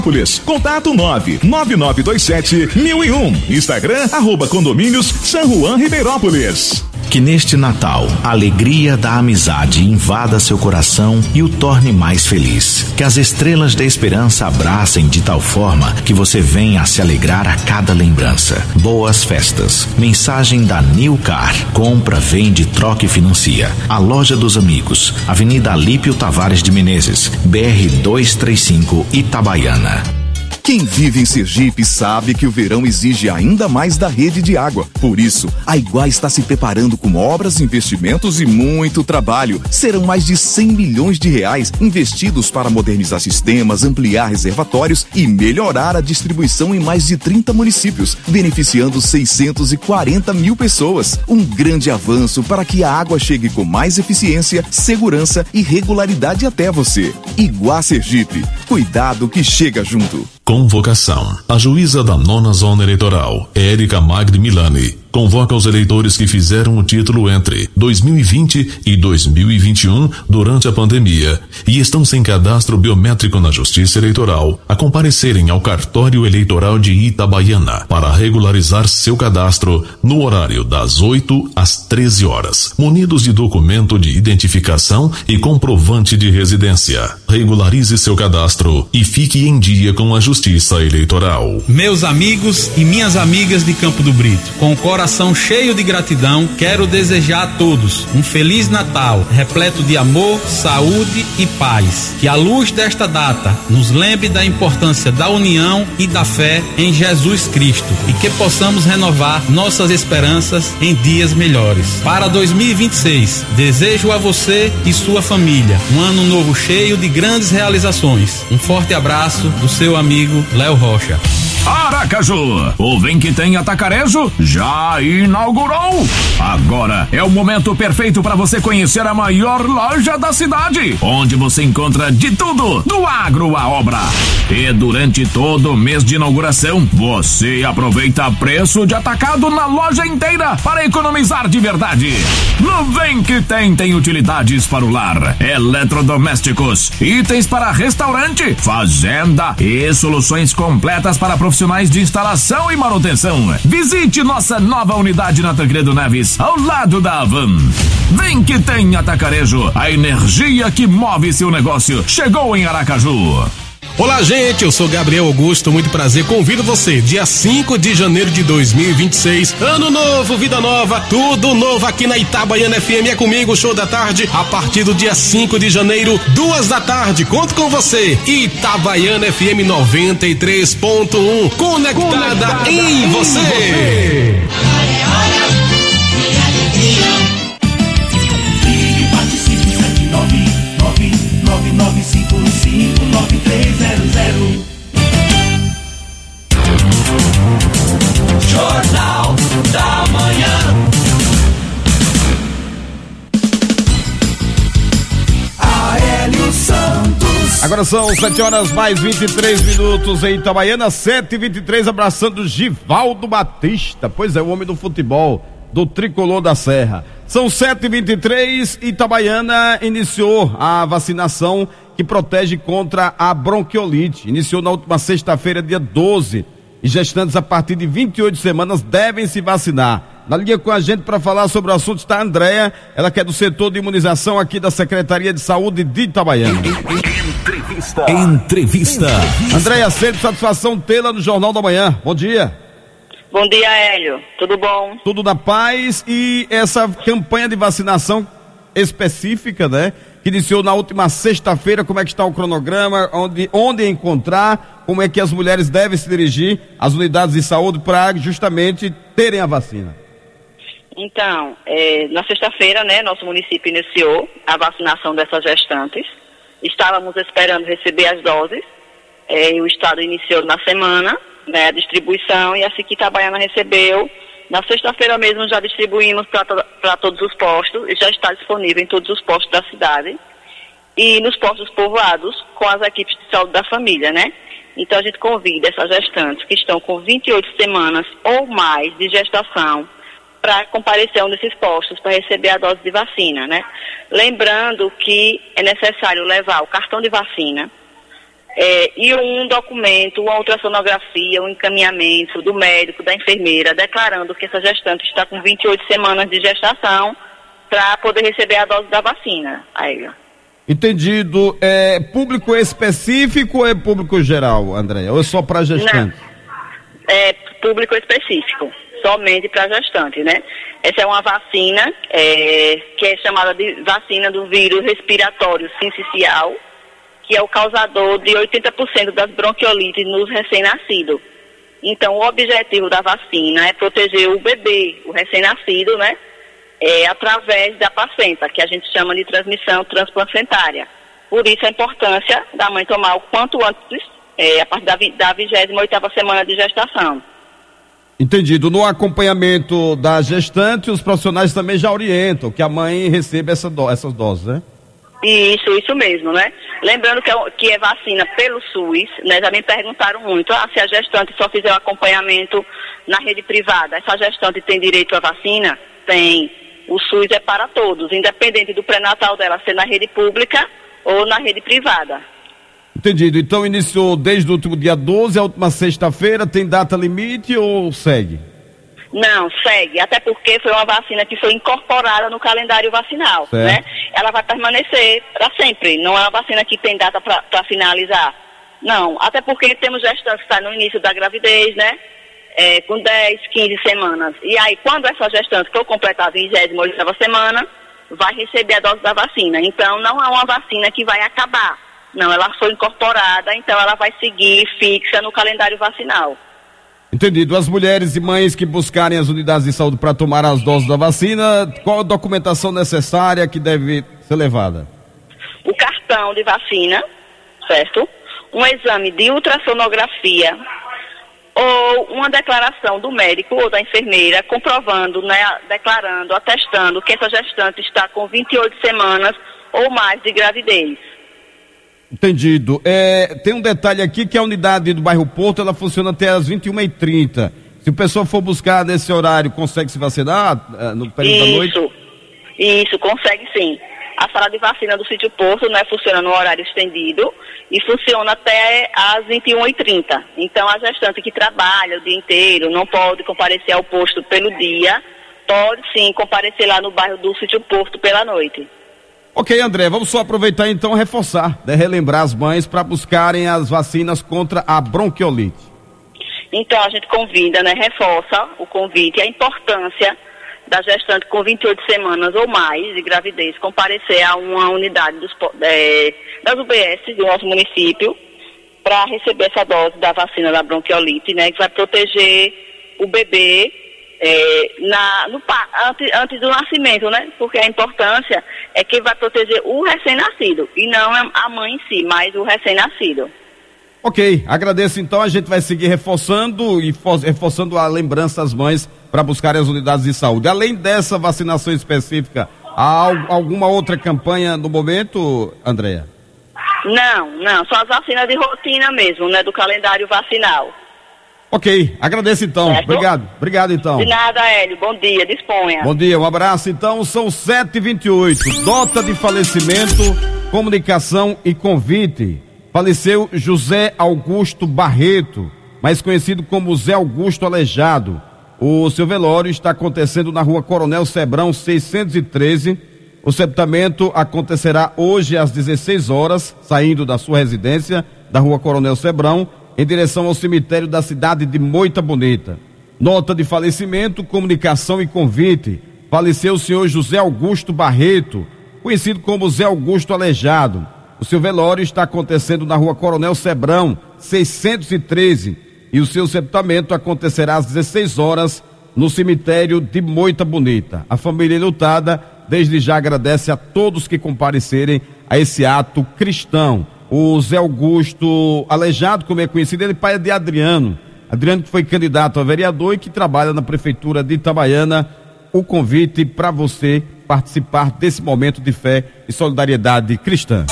Contato 99927-1001. Instagram, @condomínios San Juan Ribeirópolis. Que neste Natal, a alegria da amizade invada seu coração e o torne mais feliz. Que as estrelas da esperança abracem de tal forma que você venha a se alegrar a cada lembrança. Boas festas. Mensagem da New Car. Compra, vende, troca e financia. A Loja dos Amigos. Avenida Alípio Tavares de Menezes, BR 235, Itabaiana. Quem vive em Sergipe sabe que o verão exige ainda mais da rede de água. Por isso, a Iguá está se preparando com obras, investimentos e muito trabalho. Serão mais de 100 milhões de reais investidos para modernizar sistemas, ampliar reservatórios e melhorar a distribuição em mais de 30 municípios, beneficiando 640 mil pessoas. Um grande avanço para que a água chegue com mais eficiência, segurança e regularidade até você. Iguá Sergipe. Cuidado que chega junto. Convocação. A juíza da 9ª Zona Eleitoral, Érica Magri Milani, convoca os eleitores que fizeram o título entre 2020 e 2021 durante a pandemia e estão sem cadastro biométrico na Justiça Eleitoral a comparecerem ao cartório eleitoral de Itabaiana para regularizar seu cadastro no horário das 8 às 13 horas, munidos de documento de identificação e comprovante de residência. Regularize seu cadastro e fique em dia com a Justiça Eleitoral. Meus amigos e minhas amigas de Campo do Brito, com o coração cheio de gratidão, quero desejar a todos um Feliz Natal, repleto de amor, saúde e paz. Que a luz desta data nos lembre da importância da união e da fé em Jesus Cristo e que possamos renovar nossas esperanças em dias melhores. Para 2026, desejo a você e sua família um ano novo cheio de grandes realizações. Um forte abraço do seu amigo Léo Rocha. Aracaju, o Vem Que Tem Atacarejo já inaugurou. Agora é o momento perfeito para você conhecer a maior loja da cidade, onde você encontra de tudo, do agro à obra. E durante todo o mês de inauguração, você aproveita preço de atacado na loja inteira para economizar de verdade. No Vem Que tem utilidades para o lar, eletrodomésticos, itens para restaurante, fazenda e soluções completas para profissionais de instalação e manutenção. Visite nossa nova unidade na Tancredo Neves, ao lado da Avan. Vem Que Tem Atacarejo, a energia que move seu negócio. Chegou em Aracaju. Olá, gente, eu sou Gabriel Augusto, muito prazer, convido você, dia 5 de janeiro de 2026, ano novo, vida nova, tudo novo aqui na Itabaiana FM, é comigo, show da tarde, a partir do dia 5 de janeiro, 2 da tarde, conto com você, Itabaiana FM 93.1, conectada em você. Jornal da Manhã. Aélio Santos. Agora são 7h mais 23 minutos em Itabaiana, 7h23, abraçando Givaldo Batista, pois é, o homem do futebol, do Tricolor da Serra. São 7h23, Itabaiana iniciou a vacinação que protege contra a bronquiolite. Iniciou na última sexta-feira, dia 12, e gestantes a partir de 28 semanas devem se vacinar. Na linha com a gente para falar sobre o assunto está a Andréia, ela que é do setor de imunização aqui da Secretaria de Saúde de Itabaiana. Entrevista. Andréia, sempre satisfação tê-la no Jornal da Manhã. Bom dia. Bom dia, Hélio. Tudo bom? Tudo na paz. E essa campanha de vacinação específica, né? Que iniciou na última sexta-feira, como é que está o cronograma, onde encontrar, como é que as mulheres devem se dirigir às unidades de saúde para justamente terem a vacina? Então, na sexta-feira, né, nosso município iniciou a vacinação dessas gestantes. Estávamos esperando receber as doses, e o estado iniciou na semana, né, a distribuição, e assim que Itabaiana recebeu, na sexta-feira mesmo já distribuímos para todos os postos, e já está disponível em todos os postos da cidade, e nos postos povoados com as equipes de saúde da família, né? Então a gente convida essas gestantes que estão com 28 semanas ou mais de gestação para comparecer a um desses postos para receber a dose de vacina, né? Lembrando que é necessário levar o cartão de vacina, E um documento, uma ultrassonografia, um encaminhamento do médico, da enfermeira, declarando que essa gestante está com 28 semanas de gestação para poder receber a dose da vacina. Aí, ó. Entendido. É público específico ou é público geral, Andréia? Ou é só para gestante? Não. É público específico, somente para gestante, né? Essa é uma vacina que é chamada de vacina do vírus respiratório sincicial, que é o causador de 80% das bronquiolites nos recém-nascidos. Então, o objetivo da vacina é proteger o bebê, o recém-nascido, né? Através da placenta, que a gente chama de transmissão transplacentária. Por isso a importância da mãe tomar o quanto antes, a partir da 28ª semana de gestação. Entendido. No acompanhamento da gestante, os profissionais também já orientam que a mãe receba essas doses, né? Isso mesmo, né? Lembrando que é vacina pelo SUS, né? Já me perguntaram muito, se a gestante só fizer o acompanhamento na rede privada, essa gestante tem direito à vacina? Tem. O SUS é para todos, independente do pré-natal dela ser na rede pública ou na rede privada. Entendido. Então iniciou desde o último dia 12, a última sexta-feira, tem data limite ou segue? Não, segue, até porque foi uma vacina que foi incorporada no calendário vacinal, né? Ela vai permanecer para sempre, não é uma vacina que tem data para finalizar. Não, até porque temos gestantes que estão no início da gravidez, né? Com 10, 15 semanas. E aí, quando essa gestante for completar a 28ª semana, vai receber a dose da vacina. Então, não é uma vacina que vai acabar. Não, ela foi incorporada, então ela vai seguir fixa no calendário vacinal. Entendido. As mulheres e mães que buscarem as unidades de saúde para tomar as doses da vacina, qual a documentação necessária que deve ser levada? O cartão de vacina, certo? Um exame de ultrassonografia ou uma declaração do médico ou da enfermeira comprovando, né, declarando, atestando que essa gestante está com 28 semanas ou mais de gravidez. Entendido. Tem um detalhe aqui que a unidade do bairro Porto, ela funciona até às 21h30. Se o pessoal for buscar nesse horário, consegue se vacinar no período da noite? Isso, consegue sim. A sala de vacina do Sítio Porto, né, funciona no horário estendido e funciona até às 21h30. Então, a gestante que trabalha o dia inteiro, não pode comparecer ao posto pelo dia, pode sim comparecer lá no bairro do Sítio Porto pela noite. Ok, André, vamos só aproveitar então e reforçar, né, relembrar as mães para buscarem as vacinas contra a bronquiolite. Então, a gente convida, né, reforça o convite, a importância da gestante com 28 semanas ou mais de gravidez comparecer a uma unidade das UBS do nosso município para receber essa dose da vacina da bronquiolite, né, que vai proteger o bebê antes do nascimento, né, porque a importância é que vai proteger o recém-nascido e não a mãe em si, mas o recém-nascido. Ok, agradeço então, a gente vai seguir reforçando a lembrança às mães para buscar as unidades de saúde. Além dessa vacinação específica, há alguma outra campanha no momento, Andréia? Não, só as vacinas de rotina mesmo, né, do calendário vacinal. Ok, agradeço então, certo? Obrigado então. De nada, Hélio, bom dia, disponha. Bom dia, um abraço então, são 7h28, nota de falecimento, comunicação e convite. Faleceu José Augusto Barreto, mais conhecido como Zé Augusto Aleijado. O seu velório está acontecendo na rua Coronel Sebrão 613. O sepultamento acontecerá hoje às 16 horas, saindo da sua residência, da rua Coronel Sebrão, em direção ao cemitério da cidade de Moita Bonita. Nota de falecimento, comunicação e convite. Faleceu o senhor José Augusto Barreto, conhecido como Zé Augusto Aleijado. O seu velório está acontecendo na rua Coronel Sebrão, 613, e o seu sepultamento acontecerá às 16 horas no cemitério de Moita Bonita. A família enlutada desde já agradece a todos que comparecerem a esse ato cristão. O Zé Augusto Aleijado, como é conhecido, ele é pai de Adriano. Adriano que foi candidato a vereador e que trabalha na prefeitura de Itabaiana. O convite para você participar desse momento de fé e solidariedade cristã.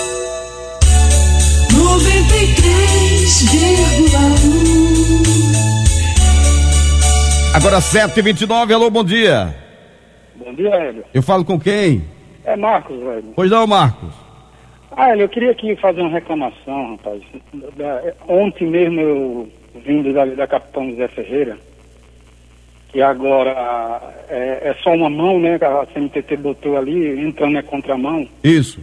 93,1. Agora 7h29, alô, bom dia. Bom dia, Hélio. Eu falo com quem? É Marcos, velho. Pois não, Marcos. Eu queria aqui fazer uma reclamação, rapaz. Ontem mesmo eu vindo da Capitão José Ferreira, que agora é só uma mão, né? Que a CMTT botou ali, entrando na contramão. Isso.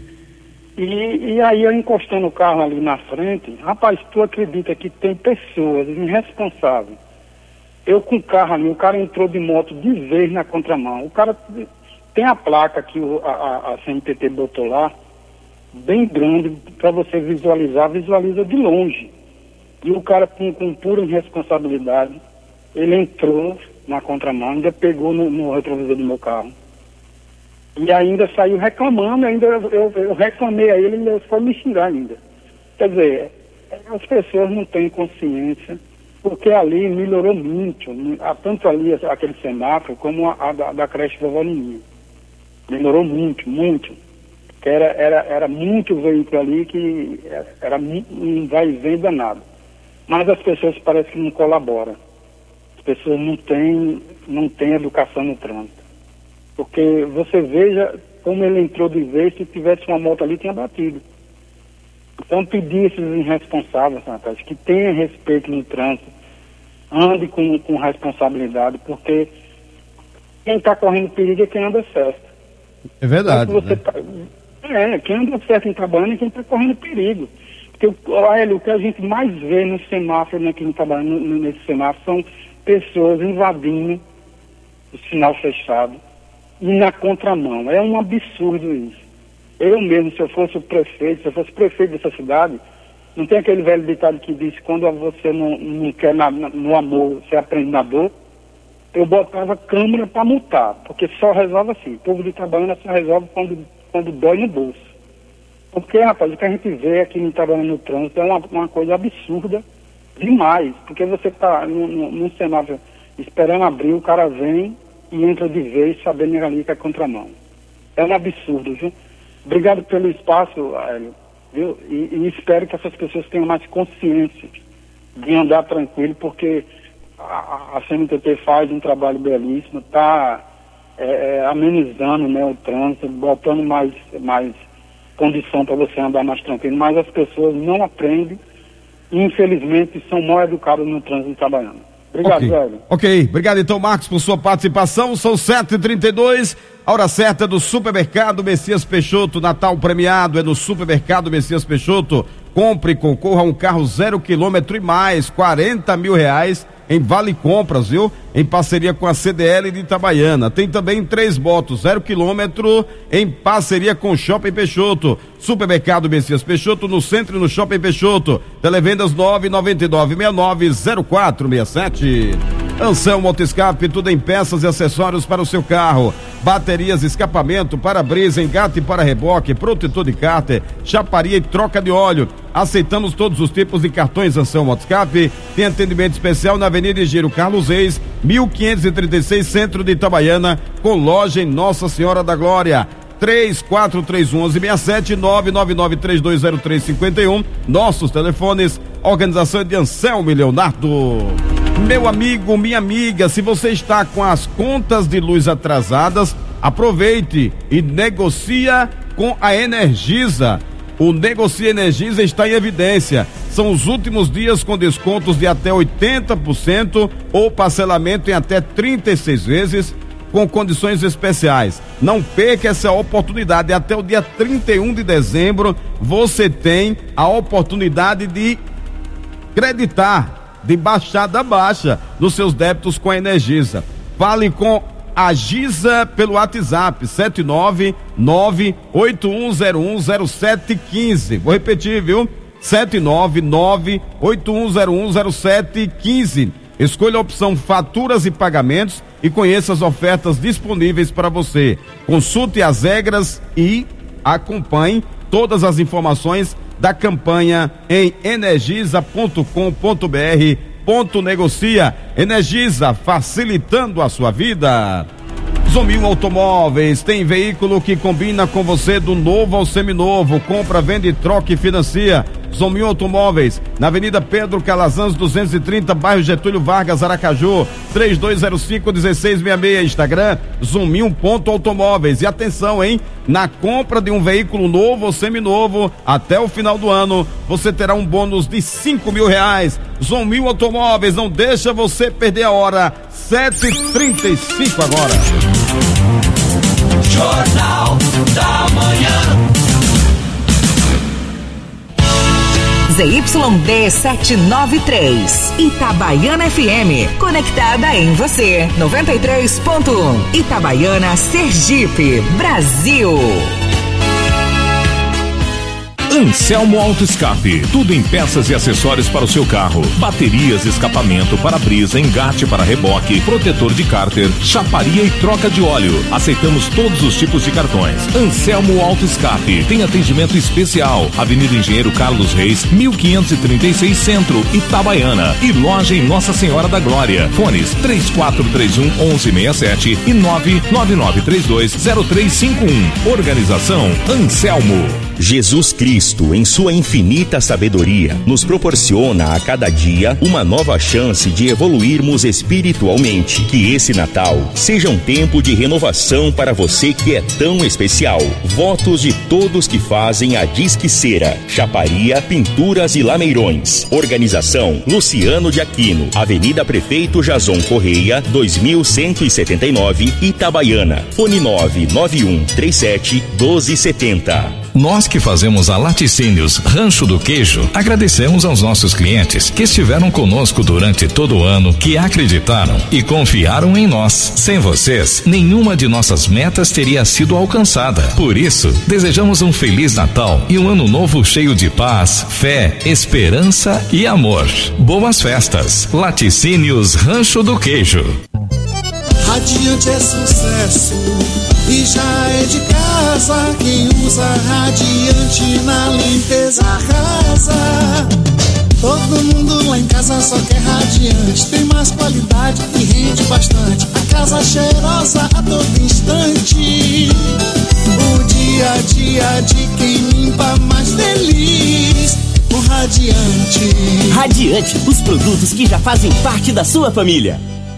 E aí eu encostando o carro ali na frente, rapaz, tu acredita que tem pessoas irresponsáveis? Eu com o carro ali, o cara entrou de moto de vez na contramão. O cara tem a placa que a CMTT botou lá, bem grande, para você visualiza de longe. E o cara com pura irresponsabilidade, ele entrou na contramão, ainda pegou no retrovisor do meu carro. E ainda saiu reclamando, ainda eu reclamei a ele e ele foi me xingar ainda. Quer dizer, as pessoas não têm consciência, porque ali melhorou muito, tanto ali aquele semáforo como a da creche Vovó Nininha. Melhorou muito, muito. Que era muito veículo ali que era um vai e vem danado. Mas as pessoas parecem que não colaboram. As pessoas não têm educação no trânsito. Porque você veja como ele entrou de vez, se tivesse uma moto ali, tinha batido. Então pedir esses irresponsáveis, rapaz, que tenha respeito no trânsito, ande com responsabilidade, porque quem está correndo perigo é quem anda certo. É verdade. Quem anda certo em Itabaiana é quem está correndo perigo. Porque o que a gente mais vê no semáforo, aqui em Itabaiana, nesse semáforo, são pessoas invadindo o sinal fechado e na contramão. É um absurdo isso. Eu mesmo, se eu fosse prefeito dessa cidade, não tem aquele velho ditado que diz que quando você não quer no amor, você aprende na dor. Eu botava câmera para multar, porque só resolve assim. O povo de Itabaiana só resolve quando dói no bolso. Porque, rapaz, o que a gente vê aqui em Itabaiana no trânsito é uma coisa absurda demais. Porque você está num semáforo esperando abrir, o cara vem e entra de vez sabendo ali que é contramão. É um absurdo, viu? Obrigado pelo espaço, Hélio, viu? E espero que essas pessoas tenham mais consciência de andar tranquilo, porque a CMTT faz um trabalho belíssimo, está amenizando, né, o trânsito, botando mais condição para você andar mais tranquilo, mas as pessoas não aprendem e infelizmente são mal educadas no trânsito itabaiano. Obrigado, velho. Ok, obrigado então, Marcos, por sua participação. São 7h32, a hora certa do Supermercado Messias Peixoto. Natal premiado é no Supermercado Messias Peixoto. Compre e concorra a um carro 0 km e mais, R$40 mil em Vale Compras, viu? Em parceria com a CDL de Itabaiana. Tem também 3 motos 0 km em parceria com o Shopping Peixoto. Supermercado Messias Peixoto, no centro e no Shopping Peixoto. Televendas 999690467. Anselmo Autoescape, tudo em peças e acessórios para o seu carro. Baterias, escapamento, para-brisa, engate para reboque, protetor de cárter, chaparia e troca de óleo. Aceitamos todos os tipos de cartões Anselmo Autoescape. Tem atendimento especial na Avenida Engenheiro Carlos Reis, 1536, centro de Itabaiana, com loja em Nossa Senhora da Glória. 34311167, 999320351. Nossos telefones, organização de Anselmo e Leonardo. Meu amigo, minha amiga, se você está com as contas de luz atrasadas, aproveite e negocia com a Energisa. O Negocia Energisa está em evidência. São os últimos dias com descontos de até 80% ou parcelamento em até 36 vezes com condições especiais. Não perca essa oportunidade. Até o dia 31 de dezembro você tem a oportunidade de creditar de baixada a baixa nos seus débitos com a Energisa. Fale com a Giza pelo WhatsApp 799-8101-0715. Vou repetir, viu? 799-8101-0715. Escolha a opção faturas e pagamentos e conheça as ofertas disponíveis para você. Consulte as regras e acompanhe todas as informações da campanha em energisa.com.br/negocia. Energisa, facilitando a sua vida. Zomil Automóveis tem veículo que combina com você do novo ao seminovo. Compra, vende, troca e financia. Zonmil Automóveis, na Avenida Pedro Calazans 230, bairro Getúlio Vargas, Aracaju, 3205-1666, Instagram, Zonmil.automóveis. E atenção, hein? Na compra de um veículo novo ou seminovo, até o final do ano, você terá um bônus de R$5.000. Zonmil Automóveis, não deixa você perder a hora. 7h35 agora. Jornal da Manhã. ZYD 793, Itabaiana FM, conectada em você, 93.1, Itabaiana, Sergipe, Brasil. Anselmo Auto Escape, tudo em peças e acessórios para o seu carro, baterias, escapamento, para-brisa, engate para reboque, protetor de cárter, chaparia e troca de óleo. Aceitamos todos os tipos de cartões. Anselmo Auto Escape, tem atendimento especial, Avenida Engenheiro Carlos Reis, 1536 Centro, Itabaiana, e loja em Nossa Senhora da Glória. Fones 3431-1167 e 999320351. Organização Anselmo. Jesus Cristo, em sua infinita sabedoria, nos proporciona a cada dia uma nova chance de evoluirmos espiritualmente. Que esse Natal seja um tempo de renovação para você que é tão especial. Votos de todos que fazem a Disque Cera, Chaparia, Pinturas e Lameirões. Organização Luciano de Aquino, Avenida Prefeito Jason Correia, 2179, Itabaiana. Fone 99137-1270. Nós que fazemos a Laticínios Rancho do Queijo, agradecemos aos nossos clientes que estiveram conosco durante todo o ano, que acreditaram e confiaram em nós. Sem vocês, nenhuma de nossas metas teria sido alcançada. Por isso, desejamos um Feliz Natal e um ano novo cheio de paz, fé, esperança e amor. Boas festas. Laticínios Rancho do Queijo. Radiante é sucesso e já é de casa. Quem usa Radiante na limpeza arrasa. Todo mundo lá em casa só quer Radiante. Tem mais qualidade e rende bastante. A casa cheirosa a todo instante. O dia a dia de quem limpa mais feliz. O Radiante. Radiante, os produtos que já fazem parte da sua família.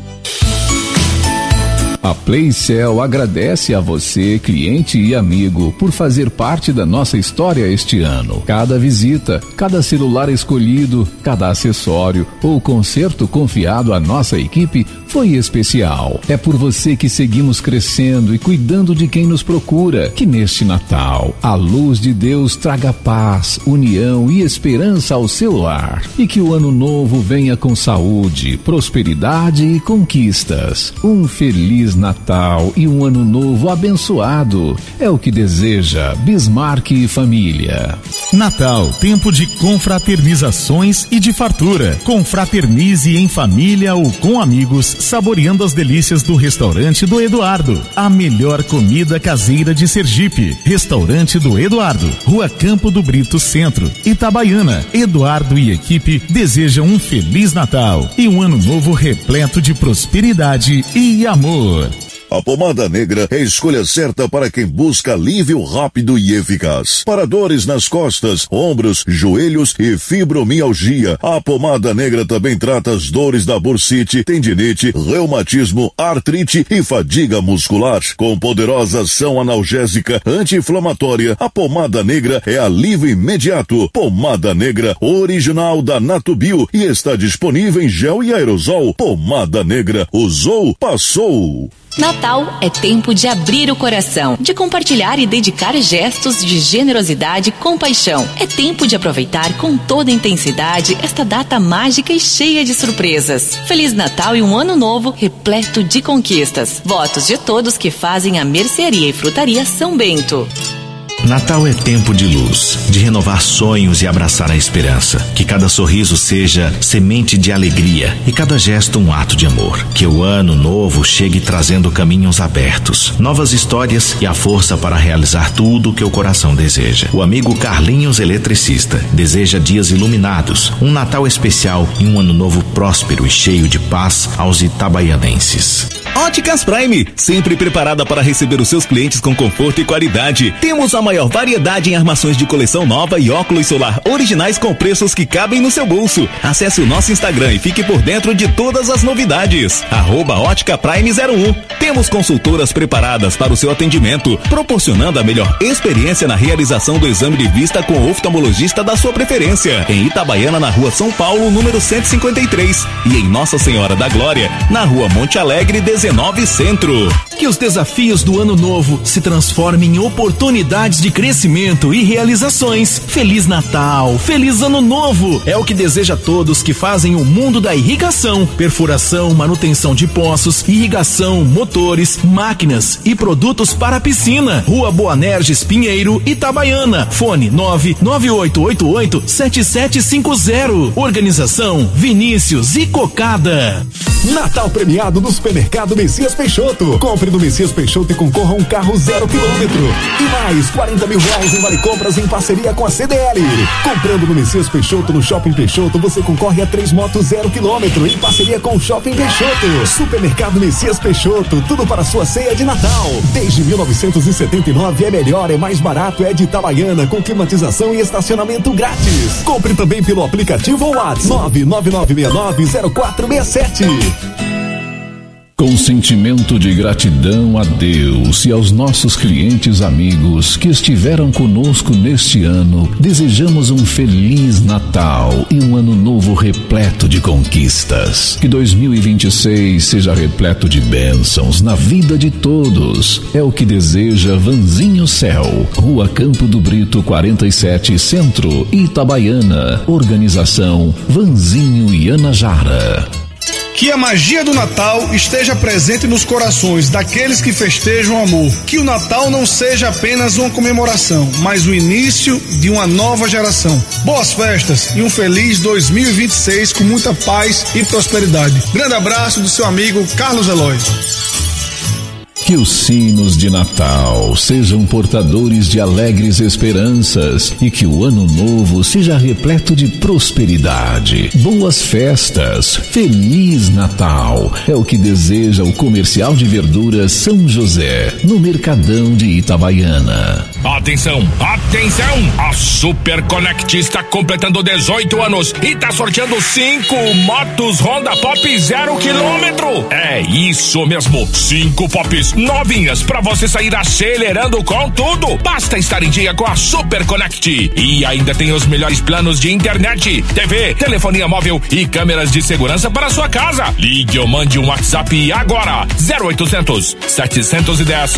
A Playcell agradece a você, cliente e amigo, por fazer parte da nossa história este ano. Cada visita, cada celular escolhido, cada acessório ou conserto confiado à nossa equipe foi especial. É por você que seguimos crescendo e cuidando de quem nos procura, que neste Natal a luz de Deus traga paz, união e esperança ao seu lar. E que o ano novo venha com saúde, prosperidade e conquistas. Um Feliz Natal e um ano novo abençoado. É o que deseja Bismarck e família. Natal, tempo de confraternizações e de fartura. Confraternize em família ou com amigos, saboreando as delícias do restaurante do Eduardo. A melhor comida caseira de Sergipe. Restaurante do Eduardo, Rua Campo do Brito Centro, Itabaiana. Eduardo e equipe desejam um Feliz Natal e um ano novo repleto de prosperidade e amor. A pomada negra é a escolha certa para quem busca alívio rápido e eficaz. Para dores nas costas, ombros, joelhos e fibromialgia, a pomada negra também trata as dores da bursite, tendinite, reumatismo, artrite e fadiga muscular. Com poderosa ação analgésica anti-inflamatória, a pomada negra é alívio imediato. Pomada negra original da Natubio e está disponível em gel e aerosol. Pomada negra, usou, passou. Natal é tempo de abrir o coração, de compartilhar e dedicar gestos de generosidade e compaixão. É tempo de aproveitar com toda intensidade esta data mágica e cheia de surpresas. Feliz Natal e um ano novo repleto de conquistas. Votos de todos que fazem a Mercearia e Frutaria São Bento. Natal é tempo de luz, de renovar sonhos e abraçar a esperança. Que cada sorriso seja semente de alegria e cada gesto um ato de amor. Que o ano novo chegue trazendo caminhos abertos, novas histórias e a força para realizar tudo o que o coração deseja. O amigo Carlinhos Eletricista deseja dias iluminados, um Natal especial e um ano novo próspero e cheio de paz aos itabaianenses. Óticas Prime, sempre preparada para receber os seus clientes com conforto e qualidade. Temos a maior variedade em armações de coleção nova e óculos solar originais com preços que cabem no seu bolso. Acesse o nosso Instagram e fique por dentro de todas as novidades. @Ótica Prime 01. Temos consultoras preparadas para o seu atendimento, proporcionando a melhor experiência na realização do exame de vista com o oftalmologista da sua preferência. Em Itabaiana, na Rua São Paulo, número 153. E em Nossa Senhora da Glória, na Rua Monte Alegre, 19 Centro. Que os desafios do ano novo se transformem em oportunidades de crescimento e realizações. Feliz Natal, feliz Ano Novo! É o que deseja a todos que fazem o mundo da irrigação, perfuração, manutenção de poços, irrigação, motores, máquinas e produtos para a piscina. Rua Boanerges Pinheiro, Itabaiana. Fone 99888-7750. Organização Vinícius e Cocada. Natal premiado no Supermercado Messias Peixoto. Compre no Messias Peixoto e concorra a um carro 0 km. E mais 40 mil reais em vale compras em parceria com a CDL. Comprando no Messias Peixoto no Shopping Peixoto, você concorre a 3 motos 0 km em parceria com o Shopping Peixoto. Supermercado Messias Peixoto, tudo para sua ceia de Natal. Desde 1979 é melhor, é mais barato, é de Itabaiana, com climatização e estacionamento grátis. Compre também pelo aplicativo ou WhatsApp 999690467. Com sentimento de gratidão a Deus e aos nossos clientes amigos que estiveram conosco neste ano, desejamos um feliz Natal e um ano novo repleto de conquistas. Que 2026 seja repleto de bênçãos na vida de todos. É o que deseja Vanzinho Céu, Rua Campo do Brito 47, Centro, Itabaiana. Organização Vanzinho e Ana Jara. Que a magia do Natal esteja presente nos corações daqueles que festejam o amor. Que o Natal não seja apenas uma comemoração, mas o início de uma nova geração. Boas festas e um feliz 2026 com muita paz e prosperidade. Grande abraço do seu amigo Carlos Eloy. Que os sinos de Natal sejam portadores de alegres esperanças e que o ano novo seja repleto de prosperidade. Boas festas, Feliz Natal, é o que deseja o Comercial de Verduras São José, no Mercadão de Itabaiana. Atenção, atenção! A Super Connect está completando 18 anos e está sorteando 5 motos Honda Pop 0 km. É isso mesmo, 5 Pops novinhas pra você sair acelerando com tudo. Basta estar em dia com a Super Connect. E ainda tem os melhores planos de internet, TV, telefonia móvel e câmeras de segurança para a sua casa. Ligue ou mande um WhatsApp agora. 0800 710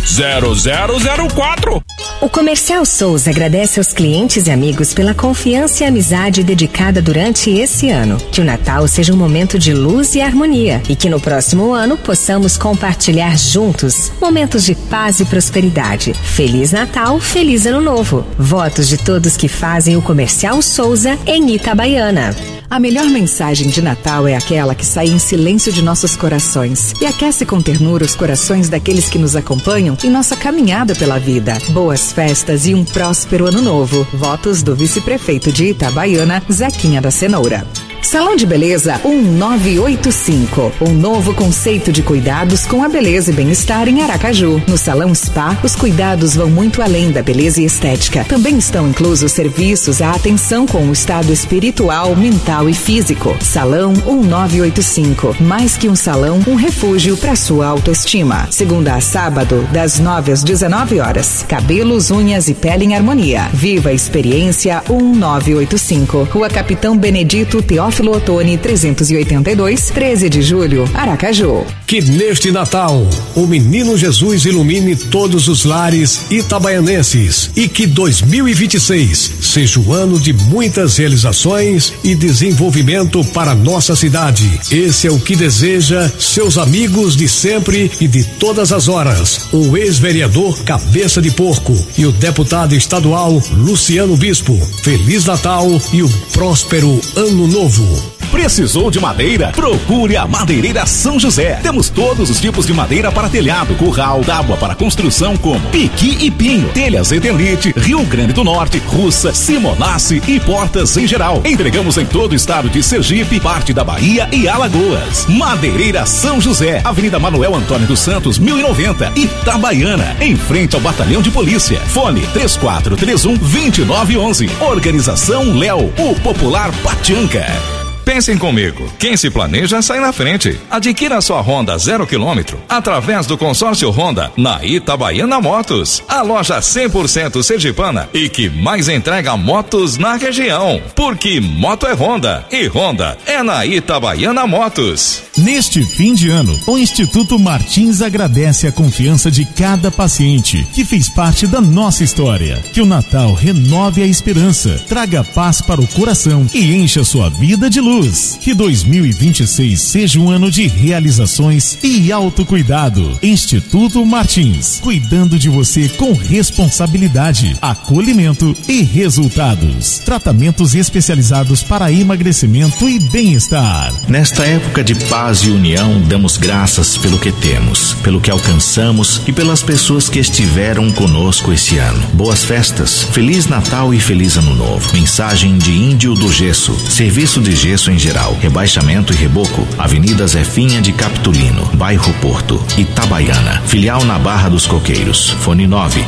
0004. O Comercial Souza agradece aos clientes e amigos pela confiança e amizade dedicada durante esse ano. Que o Natal seja um momento de luz e harmonia e que no próximo ano possamos compartilhar juntos momentos de paz e prosperidade. Feliz Natal, feliz Ano Novo. Votos de todos que fazem o Comercial Souza em Itabaiana. A melhor mensagem de Natal é aquela que sai em silêncio de nossos corações e aquece com ternura os corações daqueles que nos acompanham em nossa caminhada pela vida. Boas festas e um próspero ano novo. Votos do vice-prefeito de Itabaiana, Zequinha da Cenoura. Salão de Beleza 1985. Um novo conceito de cuidados com a beleza e bem-estar em Aracaju. No Salão Spa, os cuidados vão muito além da beleza e estética. Também estão inclusos serviços à atenção com o estado espiritual, mental e físico. Salão 1985. Mais que um salão, um refúgio para sua autoestima. Segunda a sábado, das 9 às 19 horas. Cabelos, unhas e pele em harmonia. Viva a experiência 1985. Rua Capitão Benedito Teófilo Otoni 382, 13 de julho, Aracaju. Que neste Natal, o Menino Jesus ilumine todos os lares itabaianenses e que 2026 seja o ano de muitas realizações e desenvolvimento para nossa cidade. Esse é o que deseja seus amigos de sempre e de todas as horas, o ex-vereador Cabeça de Porco e o deputado estadual Luciano Bispo. Feliz Natal e um próspero Ano Novo. Precisou de madeira? Procure a Madeireira São José. Temos todos os tipos de madeira para telhado, curral, tábua para construção como piqui e pinho, telhas Eternite, Rio Grande do Norte, Russa, Simonace e portas em geral. Entregamos em todo o estado de Sergipe, parte da Bahia e Alagoas. Madeireira São José, Avenida Manuel Antônio dos Santos, 1090, Itabaiana, em frente ao Batalhão de Polícia. Fone 3431-2911. Organização Léo, o popular Patianca. Pensem comigo, quem se planeja sai na frente. Adquira sua Honda 0 km através do consórcio Honda na Itabaiana Motos, a loja 100% sergipana e que mais entrega motos na região. Porque moto é Honda e Honda é na Itabaiana Motos. Neste fim de ano, o Instituto Martins agradece a confiança de cada paciente que fez parte da nossa história. Que o Natal renove a esperança, traga paz para o coração e encha sua vida de luz. Que 2026 seja um ano de realizações e autocuidado. Instituto Martins, cuidando de você com responsabilidade, acolhimento e resultados. Tratamentos especializados para emagrecimento e bem-estar. Nesta época de paz e união, damos graças pelo que temos, pelo que alcançamos e pelas pessoas que estiveram conosco esse ano. Boas festas, Feliz Natal e Feliz Ano Novo. Mensagem de Índio do Gesso, serviço de gesso em geral, rebaixamento e reboco, Avenida Zefinha de Capitulino, bairro Porto, Itabaiana, filial na Barra dos Coqueiros. Fone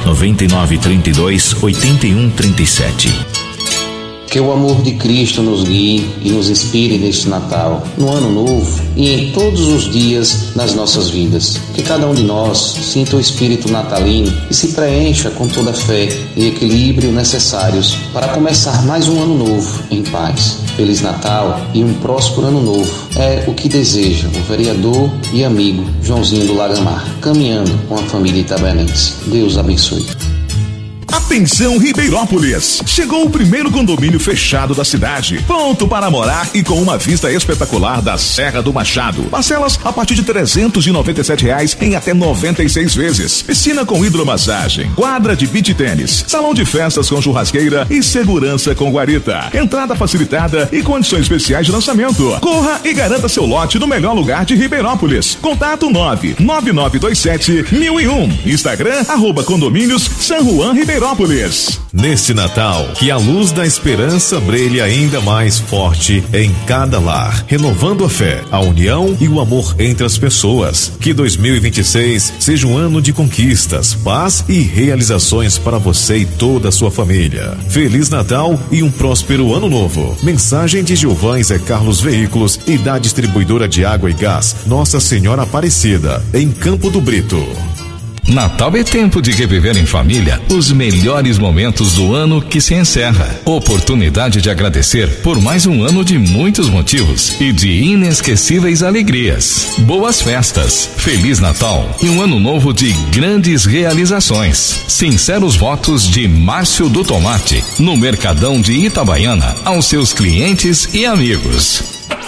99932-8137. Que o amor de Cristo nos guie e nos inspire neste Natal, no Ano Novo e em todos os dias das nossas vidas. Que cada um de nós sinta o espírito natalino e se preencha com toda a fé e equilíbrio necessários para começar mais um ano novo em paz. Feliz Natal e um próspero Ano Novo é o que deseja o vereador e amigo Joãozinho do Lagamar, caminhando com a família itabaianense. Deus abençoe. Atenção Ribeirópolis! Chegou o primeiro condomínio fechado da cidade, pronto para morar e com uma vista espetacular da Serra do Machado. Parcelas a partir de R$397 em até 96 vezes. Piscina com hidromassagem, quadra de beach tênis, salão de festas com churrasqueira e segurança com guarita. Entrada facilitada e condições especiais de lançamento. Corra e garanta seu lote no melhor lugar de Ribeirópolis. Contato 99927-1001. Instagram @condomínios San Juan Ribeirópolis. Neste Natal, que a luz da esperança brilhe ainda mais forte em cada lar, renovando a fé, a união e o amor entre as pessoas. Que 2026 seja um ano de conquistas, paz e realizações para você e toda a sua família. Feliz Natal e um próspero Ano Novo. Mensagem de Gilvão Zé Carlos Veículos e da distribuidora de água e gás Nossa Senhora Aparecida, em Campo do Brito. Natal é tempo de reviver em família os melhores momentos do ano que se encerra. Oportunidade de agradecer por mais um ano de muitos motivos e de inesquecíveis alegrias. Boas festas, Feliz Natal e um ano novo de grandes realizações. Sinceros votos de Márcio do Tomate, no Mercadão de Itabaiana, aos seus clientes e amigos.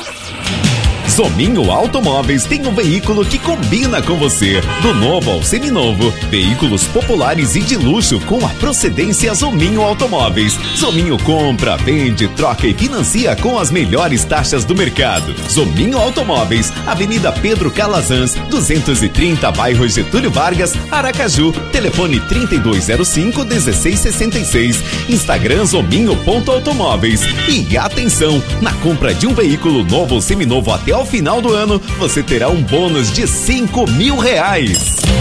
Zominho Automóveis tem um veículo que combina com você. Do novo ao seminovo, veículos populares e de luxo com a procedência Zominho Automóveis. Zominho compra, vende, troca e financia com as melhores taxas do mercado. Zominho Automóveis, Avenida Pedro Calazans, 230, bairro Getúlio Vargas, Aracaju. Telefone 3205-1666. Instagram zominho.automóveis. E atenção, na compra de um veículo novo ou seminovo até ao final do ano, você terá um bônus de R$5.000.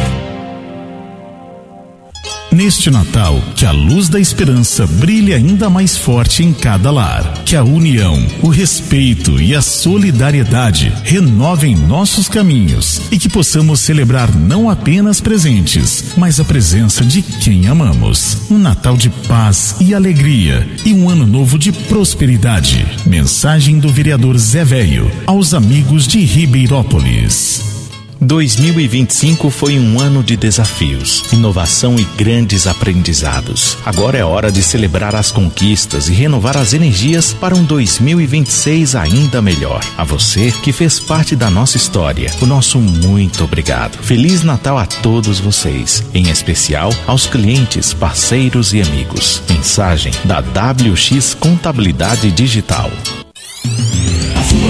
Neste Natal, que a luz da esperança brilhe ainda mais forte em cada lar. Que a união, o respeito e a solidariedade renovem nossos caminhos e que possamos celebrar não apenas presentes, mas a presença de quem amamos. Um Natal de paz e alegria e um ano novo de prosperidade. Mensagem do vereador Zé Velho aos amigos de Ribeirópolis. 2025 foi um ano de desafios, inovação e grandes aprendizados. Agora é hora de celebrar as conquistas e renovar as energias para um 2026 ainda melhor. A você que fez parte da nossa história, o nosso muito obrigado. Feliz Natal a todos vocês, em especial aos clientes, parceiros e amigos. Mensagem da WX Contabilidade Digital. A sua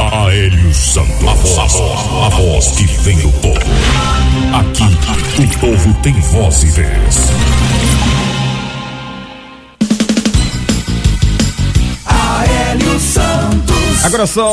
Aélio Santos, a voz que vem do povo. Aqui, o povo tem voz e vez. Aélio Santos. Agora são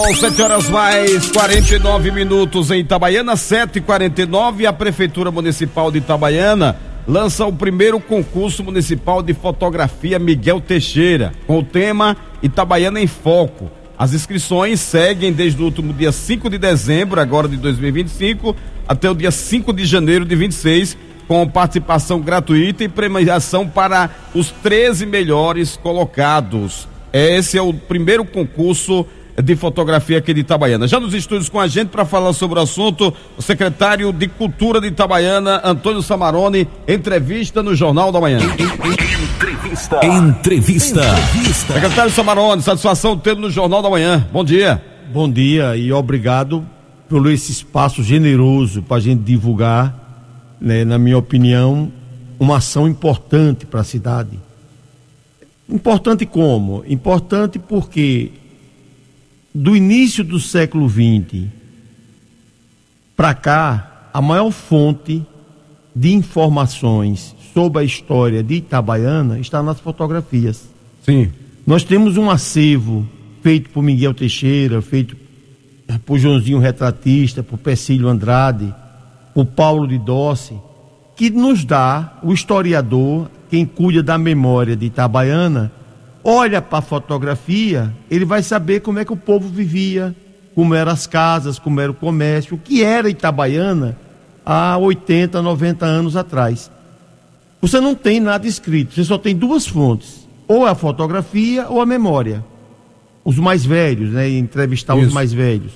7h49 em Itabaiana, 7h49. A Prefeitura Municipal de Itabaiana lança o primeiro concurso municipal de fotografia Miguel Teixeira, com o tema Itabaiana em Foco. As inscrições seguem desde o último dia 5 de dezembro, agora de 2025, até o dia 5 de janeiro de 26, com participação gratuita e premiação para os 13 melhores colocados. Esse é o primeiro concurso de fotografia aqui de Itabaiana. Já nos estúdios com a gente para falar sobre o assunto, o secretário de Cultura de Itabaiana, Antônio Samarone, entrevista no Jornal da Manhã. Entrevista. Secretário Samarone, satisfação tê-lo no Jornal da Manhã. Bom dia. Bom dia e obrigado por esse espaço generoso para a gente divulgar, né, na minha opinião, uma ação importante para a cidade. Importante como? Importante porque do início do século XX para cá, a maior fonte de informações sobre a história de Itabaiana está nas fotografias. Sim. Nós temos um acervo feito por Miguel Teixeira, feito por Joãozinho Retratista, por Pecílio Andrade, por Paulo de Dossi, que nos dá, o historiador, quem cuida da memória de Itabaiana, olha para a fotografia, ele vai saber como é que o povo vivia, como eram as casas, como era o comércio, o que era Itabaiana há 80, 90 anos atrás. Você não tem nada escrito, você só tem duas fontes, ou a fotografia ou a memória. Os mais velhos, né? Entrevistar os mais velhos.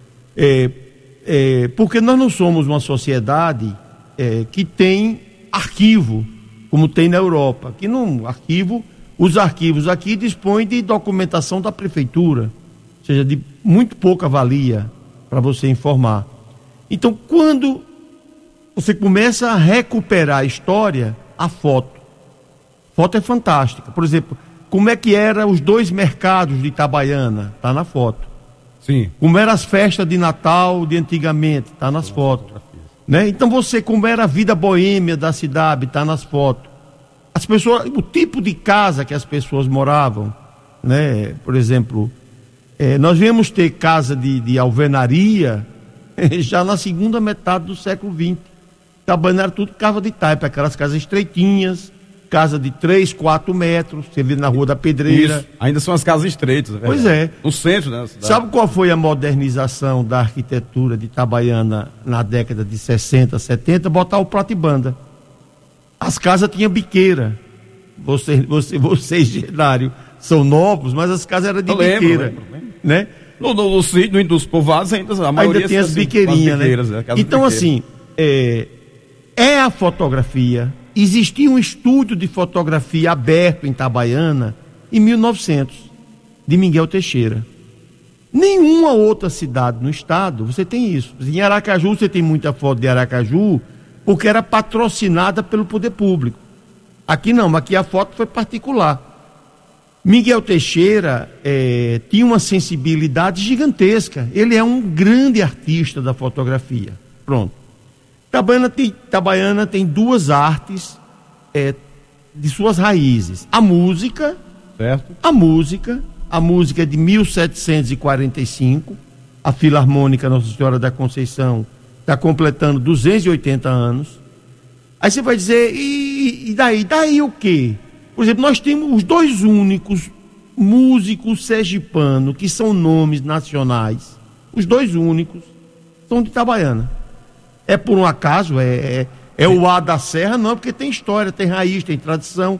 Porque nós não somos uma sociedade que tem arquivo, como tem na Europa, que não arquivo. Os arquivos aqui dispõem de documentação da prefeitura, ou seja, de muito pouca valia para você informar. Então, quando você começa a recuperar a história, a foto é fantástica. Por exemplo, como é que eram os 2 mercados de Itabaiana? Está na foto. Sim. Como eram as festas de Natal de antigamente? Está nas fotos. Né? Então, como era a vida boêmia da cidade? Está nas fotos. As pessoas, o tipo de casa que as pessoas moravam, né? Por exemplo, nós viemos ter casa de alvenaria já na segunda metade do século XX. Itabaiana era tudo casa de taipa, aquelas casas estreitinhas, casa de 3, 4 metros, você vê na Rua da Pedreira. Isso. Ainda são as casas estreitas, Pois é. No centro, né? Sabe qual foi a modernização da arquitetura de Itabaiana na década de 60, 70? Botar o platibanda. As casas tinham biqueira. Vocês, Genário, são novos, mas as casas eram de biqueira. Lembro. Né? No sítio dos povoados ainda a maioria tem as biqueirinhas, né? Então, assim, é a fotografia. Existia um estúdio de fotografia aberto em Itabaiana em 1900, de Miguel Teixeira. Nenhuma outra cidade no estado você tem isso. Em Aracaju você tem muita foto de Aracaju, porque era patrocinada pelo poder público. Aqui não, aqui a foto foi particular. Miguel Teixeira tinha uma sensibilidade gigantesca. Ele é um grande artista da fotografia. Pronto. Itabaiana tem 2 artes de suas raízes. A música, certo? A música é de 1745. A Filarmônica Nossa Senhora da Conceição está completando 280 anos. Aí você vai dizer, e daí? Daí o quê? Por exemplo, nós temos os 2 únicos músicos sergipanos que são nomes nacionais. Os 2 únicos são de Itabaiana. É por um acaso? É o A da Serra? Não, porque tem história, tem raiz, tem tradição.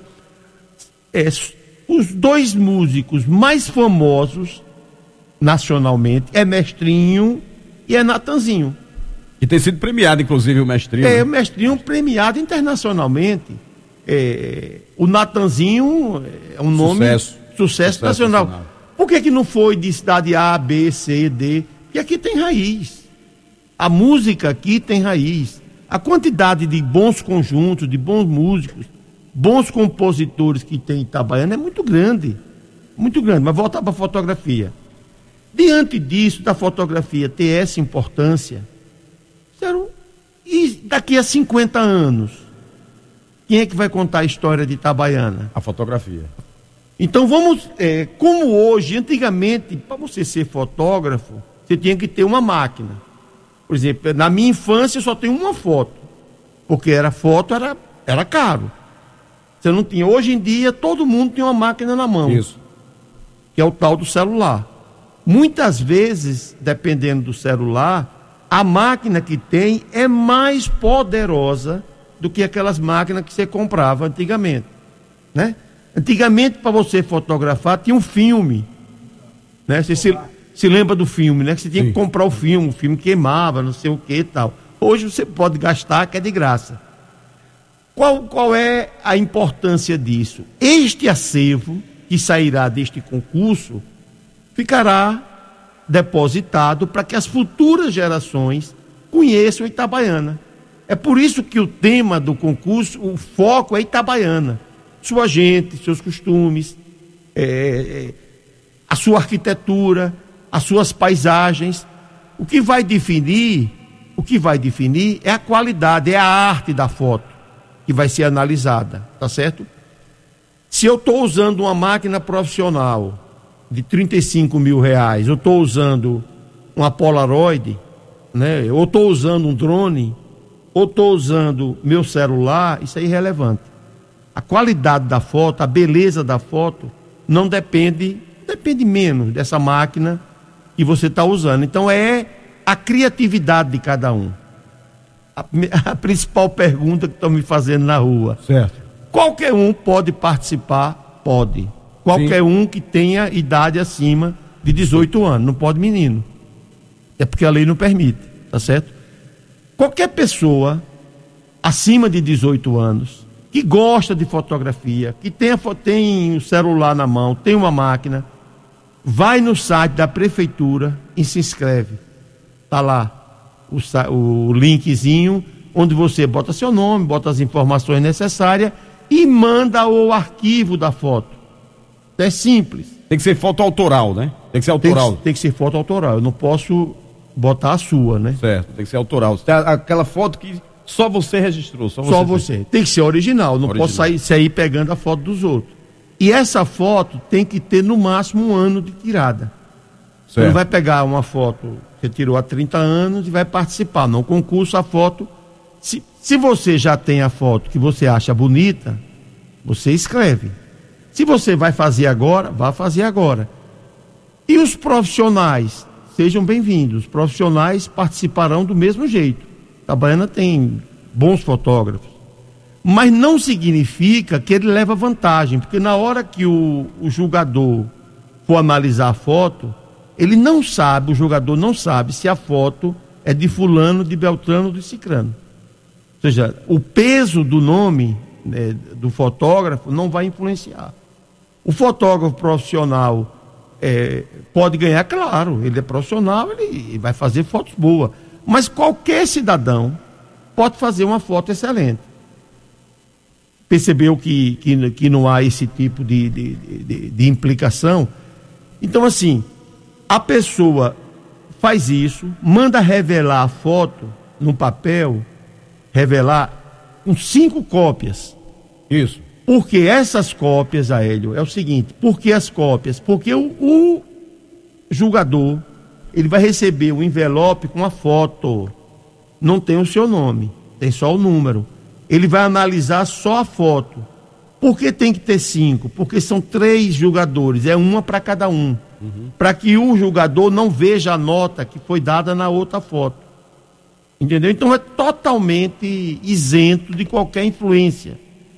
Os 2 músicos mais famosos nacionalmente é Mestrinho e é Natanzinho. E tem sido premiado, inclusive, o Mestrinho. O Mestrinho premiado internacionalmente. O Natanzinho é um nome... Sucesso nacional. Por que não foi de cidade A, B, C, D? Porque aqui tem raiz. A música aqui tem raiz. A quantidade de bons conjuntos, de bons músicos, bons compositores que tem em Itabaiana é muito grande. Muito grande. Mas voltar para a fotografia. Diante disso, da fotografia ter essa importância, e daqui a 50 anos, quem é que vai contar a história de Itabaiana? A fotografia. Então vamos, como hoje, antigamente, para você ser fotógrafo, você tinha que ter uma máquina. Por exemplo, na minha infância eu só tenho uma foto, porque foto era caro. Você não tinha. Hoje em dia todo mundo tem uma máquina na mão. Isso. Que é o tal do celular. Muitas vezes, dependendo do celular, a máquina que tem é mais poderosa do que aquelas máquinas que você comprava antigamente, né? Antigamente, para você fotografar, tinha um filme, né? Você se lembra do filme, né? Que você tinha que comprar o filme queimava, não sei o que e tal. Hoje você pode gastar, que é de graça. Qual é a importância disso? Este acervo que sairá deste concurso ficará depositado para que as futuras gerações conheçam Itabaiana. É por isso que o tema do concurso, o foco é Itabaiana. Sua gente, seus costumes, a sua arquitetura, as suas paisagens. O que vai definir é a qualidade, é a arte da foto que vai ser analisada, tá certo? Se eu estou usando uma máquina profissional de 35 mil reais, eu estou usando uma Polaroid, né? Ou estou usando um drone, ou estou usando meu celular, isso é irrelevante. A qualidade da foto, a beleza da foto, não depende menos dessa máquina que você está usando. Então é a criatividade de cada um. A principal pergunta que estão me fazendo na rua. Certo. Qualquer um pode participar? Pode. Qualquer um que tenha idade acima de 18 anos, não pode menino. É porque a lei não permite, tá certo? Qualquer pessoa acima de 18 anos, que gosta de fotografia, que tem um celular na mão, tem uma máquina, vai no site da prefeitura e se inscreve. Tá lá o linkzinho, onde você bota seu nome, bota as informações necessárias e manda o arquivo da foto. É simples. Tem que ser foto autoral, né? Tem que ser autoral. Tem que ser foto autoral. Eu não posso botar a sua, né? Certo, tem que ser autoral. Aquela foto que só você registrou. Só você. Tem que ser original. Não posso sair pegando a foto dos outros. E essa foto tem que ter no máximo 1 ano de tirada. Certo. Você não vai pegar uma foto que você tirou há 30 anos e vai participar. No concurso, a foto... Se você já tem a foto que você acha bonita, você escreve. Se você vai fazer agora, vá fazer agora. E os profissionais, sejam bem-vindos. Os profissionais participarão do mesmo jeito. Itabaiana tem bons fotógrafos. Mas não significa que ele leva vantagem, porque na hora que o julgador for analisar a foto, o julgador não sabe se a foto é de fulano, de beltrano ou de cicrano. Ou seja, o peso do nome, né, do fotógrafo não vai influenciar. O fotógrafo profissional pode ganhar, claro, ele é profissional, ele vai fazer fotos boas. Mas qualquer cidadão pode fazer uma foto excelente. Percebeu que não há esse tipo de implicação? Então, assim, a pessoa faz isso, manda revelar a foto no papel, revelar com 5 cópias. Isso. Porque essas cópias, Aélio, é o seguinte, por que as cópias? Porque o julgador, ele vai receber um envelope com a foto, não tem o seu nome, tem só o número. Ele vai analisar só a foto. Por que tem que ter 5? Porque são 3 julgadores, é uma para cada um. Para que o julgador não veja a nota que foi dada na outra foto. Entendeu? Então é totalmente isento de qualquer influência.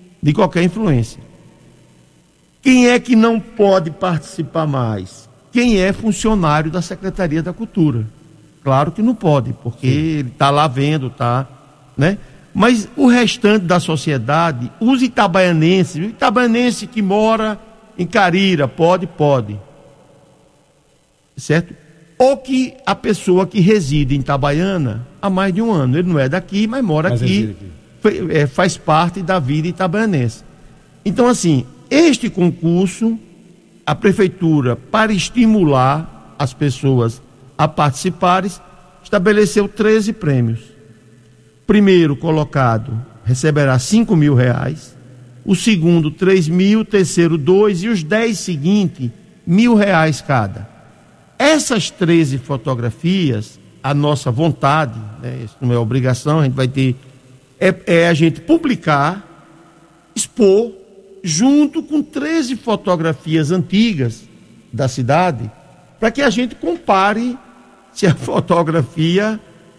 Quem é que não pode participar mais? Quem é funcionário da Secretaria da Cultura. Claro que não pode, porque ele está lá vendo, né? Mas o restante da sociedade, os itabaianenses, o itabaianense que mora em Carira, pode. Certo? Ou que a pessoa que reside em Itabaiana há mais de 1 ano. Ele não é daqui, mas mora aqui. Faz parte da vida itabaianense. Então, assim, este concurso, a prefeitura, para estimular, as pessoas a participarem, estabeleceu 13 prêmios. Primeiro colocado receberá R$5.000, o segundo 3.000, o terceiro 2 e os 10 seguintes R$1.000 cada. Essas 13 fotografias, a nossa vontade, né, isso não é obrigação, a gente vai ter, é a gente publicar, expor, junto com 13 fotografias antigas da cidade, para que a gente compare se a fotografia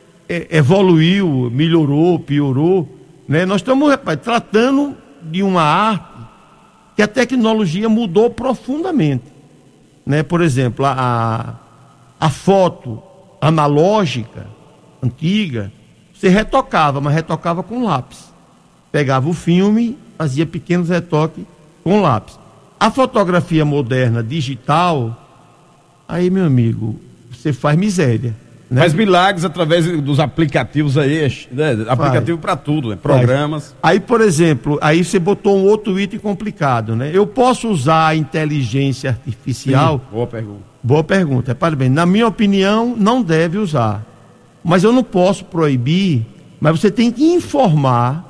evoluiu, melhorou, piorou, né? Nós estamos, rapaz, tratando de uma arte que a tecnologia mudou profundamente, né? Por exemplo, a foto analógica, antiga, você retocava, mas retocava com lápis. Pegava o filme, fazia pequenos retoques com lápis. A fotografia moderna, digital, aí, meu amigo, você faz miséria, né? Faz milagres através dos aplicativos aí, né? Aplicativo para tudo, né? Programas. Aí, por exemplo, aí você botou um outro item complicado, né? Eu posso usar a inteligência artificial? Sim, boa pergunta. Boa pergunta. Parabéns. Na minha opinião, não deve usar. Mas eu não posso proibir, mas você tem que informar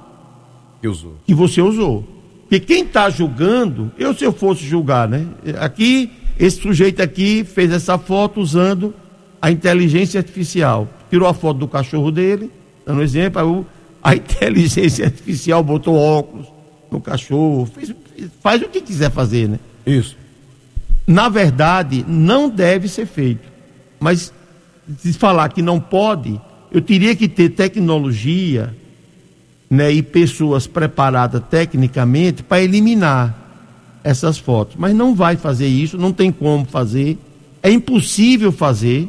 que você usou. Porque quem está julgando, se eu fosse julgar, né? Aqui, esse sujeito aqui fez essa foto usando a inteligência artificial. Tirou a foto do cachorro dele, dando um exemplo, a inteligência artificial botou óculos no cachorro, faz o que quiser fazer, né? Isso. Na verdade, não deve ser feito. Mas, se falar que não pode, eu teria que ter tecnologia, né, e pessoas preparadas tecnicamente para eliminar essas fotos. Mas não vai fazer isso, não tem como fazer, é impossível fazer.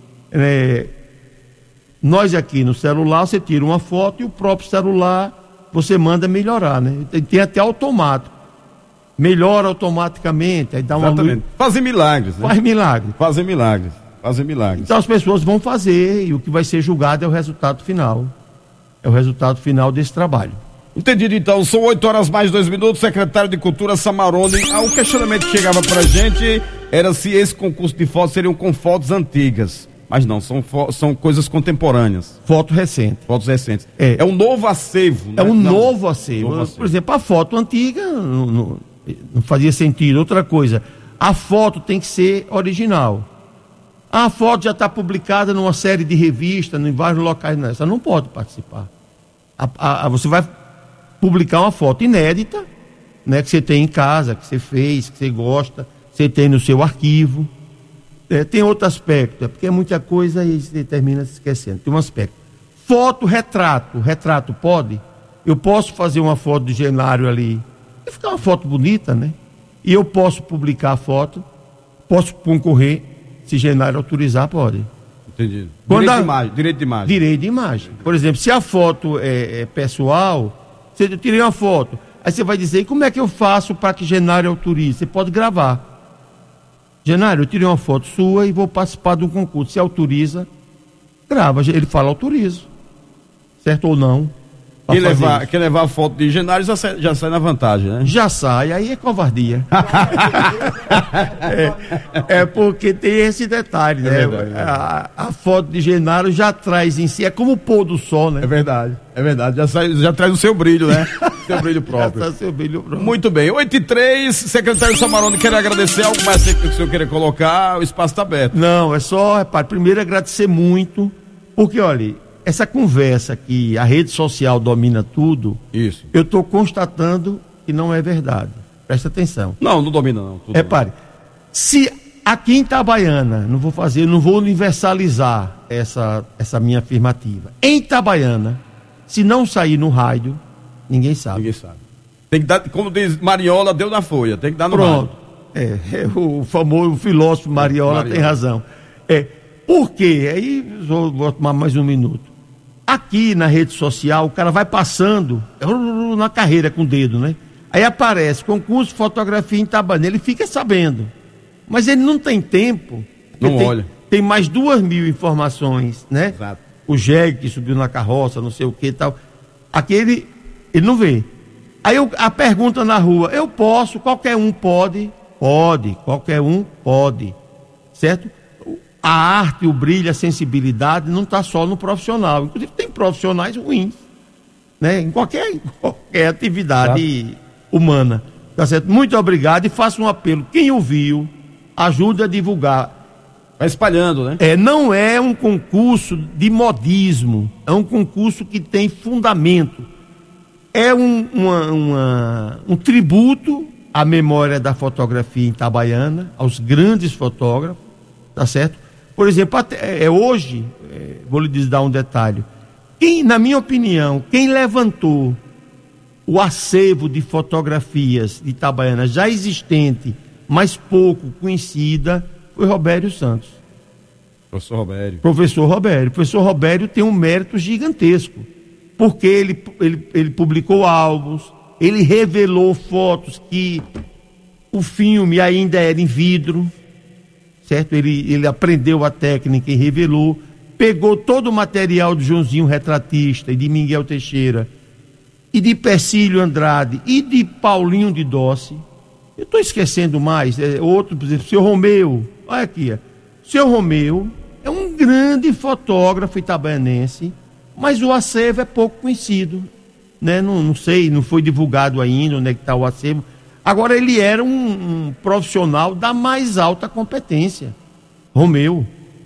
Nós aqui no celular, você tira uma foto e o próprio celular você manda melhorar, né? Tem até automático. Melhora automaticamente, aí dá uma luz. Fazem milagres, né? Faz milagre. Fazem milagres. Fazem milagres. Então as pessoas vão fazer e o que vai ser julgado é o resultado final. É o resultado final desse trabalho. Entendido, então. São 8h mais 2 minutos. Secretário de Cultura Samarone. O questionamento que chegava pra gente era se esse concurso de fotos seriam com fotos antigas. Mas não, são coisas contemporâneas. Fotos recentes. Fotos recentes. É um novo acervo, né? É um novo acervo. Por exemplo, a foto antiga não fazia sentido. Outra coisa, a foto tem que ser original. A foto já está publicada numa série de revistas, em vários locais, você não pode participar. Você vai publicar uma foto inédita, né, que você tem em casa, que você fez, que você gosta, você tem no seu arquivo. Tem outro aspecto, porque é muita coisa e você termina se esquecendo. Tem um aspecto. Foto, retrato pode? Eu posso fazer uma foto do Genário ali, e ficar uma foto bonita, né? E eu posso publicar a foto, posso concorrer, se Genário autorizar, pode. Entendi. Direito de imagem. Direito de imagem. Por exemplo, se a foto é pessoal, eu tirei uma foto, aí você vai dizer, e como é que eu faço para que Genário autorize? Você pode gravar. Genário, eu tirei uma foto sua e vou participar de um concurso. Se autoriza, grava. Ele fala, autorizo. Certo ou não? Quem levar a foto de Genário já sai na vantagem, né? Já sai, aí é covardia. Porque tem esse detalhe, né? A foto de Genário já traz em si, é como o pôr do sol, né? É verdade. Já traz o seu brilho, né? Seu brilho próprio. Seu brilho próprio. Muito bem, 8h03, secretário Samarone, quer agradecer algo mais que o senhor queira colocar, o espaço está aberto. Não, é só, repare, primeiro agradecer muito, porque olha, essa conversa que a rede social domina tudo, isso. Eu estou constatando que não é verdade. Presta atenção. Não domina não. Repare, se aqui em Itabaiana, não vou universalizar essa minha afirmativa. Em Itabaiana, se não sair no rádio, ninguém sabe. Tem que dar, como diz Mariola, deu na folha, tem que dar no rádio. O famoso filósofo Mariola tem razão. Por quê? Aí vou tomar mais um minuto. Aqui na rede social, o cara vai passando na carreira com o dedo, né? Aí aparece concurso de fotografia em Itabaiana, ele fica sabendo. Mas ele não tem tempo. Olha. Tem mais 2.000 informações, né? Exato. O jegue que subiu na carroça, não sei o que e tal. Aqui ele não vê. Aí a pergunta na rua, eu posso, qualquer um pode? Pode, qualquer um pode. Certo? a arte, o brilho, a sensibilidade não está só no profissional. Inclusive tem profissionais ruins, né? Em qualquer atividade humana. Tá certo? Muito obrigado e faço um apelo. Quem ouviu, ajude a divulgar. Vai espalhando, né? Não é um concurso de modismo, é um concurso que tem fundamento. É um tributo à memória da fotografia em Itabaiana, aos grandes fotógrafos, tá certo? Por exemplo, hoje, vou lhe dar um detalhe. Na minha opinião, quem levantou o acervo de fotografias de Itabaiana já existente, mas pouco conhecida, foi Robério Santos. Professor Robério. Professor Robério tem um mérito gigantesco, porque ele publicou álbuns, ele revelou fotos que o filme ainda era em vidro, certo? Ele aprendeu a técnica e revelou, pegou todo o material de Joãozinho Retratista e de Miguel Teixeira e de Persílio Andrade e de Paulinho de Dossi. Eu estou esquecendo mais, outro, por exemplo, seu Romeu, olha aqui, seu Romeu é um grande fotógrafo itabaianense, mas o acervo é pouco conhecido, né? Não sei, não foi divulgado ainda onde é que está o acervo. Agora, ele era um profissional da mais alta competência, Romeu,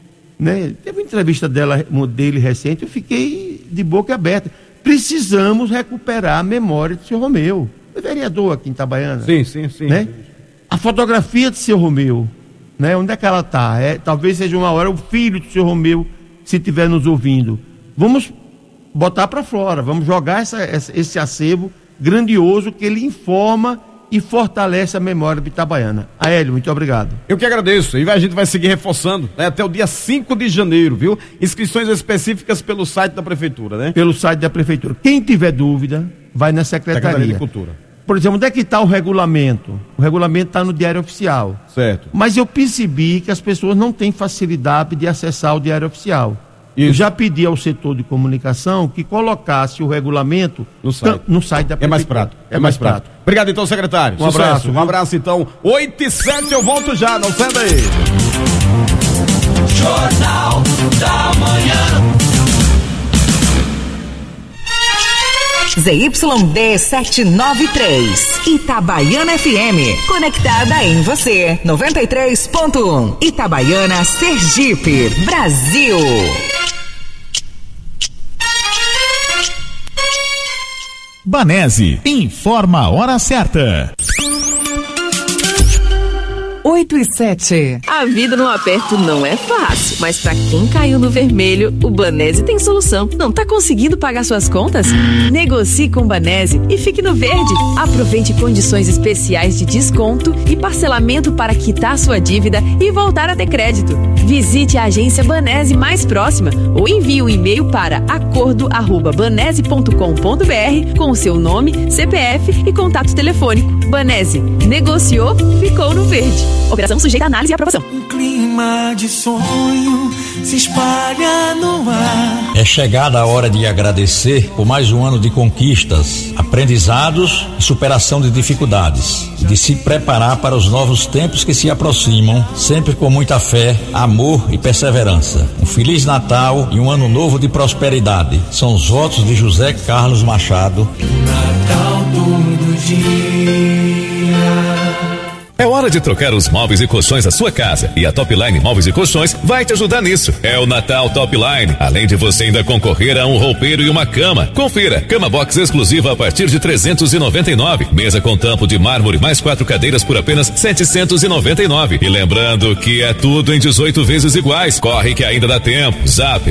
né? Teve uma entrevista dele recente, eu fiquei de boca aberta. Precisamos recuperar a memória de seu Romeu, é vereador aqui em Itabaiana. Sim. Né? A fotografia de seu Romeu, né? Onde é que ela está? Talvez seja uma hora o filho do seu Romeu, se estiver nos ouvindo. Vamos botar para fora, vamos jogar esse acervo grandioso que ele informa e fortalece a memória de Itabaiana. Aélio, muito obrigado. Eu que agradeço. E a gente vai seguir reforçando, né, até o dia 5 de janeiro, viu? Inscrições específicas pelo site da prefeitura, né? Pelo site da prefeitura. Quem tiver dúvida, vai na Secretaria de Cultura. Por exemplo, onde é que está o regulamento? O regulamento está no Diário Oficial. Certo. Mas eu percebi que as pessoas não têm facilidade de acessar o Diário Oficial. Isso. Eu já pedi ao setor de comunicação que colocasse o regulamento no site da prefeitura. É mais prático. Obrigado então, secretário. Um abraço. Um abraço então. 8h07, eu volto já, não sai daí. Jornal da Manhã. ZYD 793, Itabaiana FM, conectada em você, 93.1, Itabaiana, Sergipe, Brasil. Banese, informa a hora certa. 8h07. A vida no aperto não é fácil, mas pra quem caiu no vermelho, o Banese tem solução. Não tá conseguindo pagar suas contas? Negocie com o Banese e fique no verde. Aproveite condições especiais de desconto e parcelamento para quitar sua dívida e voltar a ter crédito. Visite a agência Banese mais próxima ou envie um e-mail para acordo@banese.com.br com o seu nome, CPF e contato telefônico. Banese, negociou, ficou no verde. Operação sujeita a análise e aprovação. Um clima de sonho se espalha no ar. É chegada a hora de agradecer por mais um ano de conquistas, aprendizados e superação de dificuldades. E de se preparar para os novos tempos que se aproximam, sempre com muita fé, amor e perseverança. Um Feliz Natal e um ano novo de prosperidade. São os votos de José Carlos Machado. Natal todo dia. É hora de trocar os móveis e colchões da sua casa e a Topline Móveis e Colchões vai te ajudar nisso. É o Natal Topline, além de você ainda concorrer a um roupeiro e uma cama. Confira, cama box exclusiva a partir de R$399, mesa com tampo de mármore mais 4 cadeiras por apenas R$799. E lembrando que é tudo em 18 vezes iguais. Corre que ainda dá tempo. Zap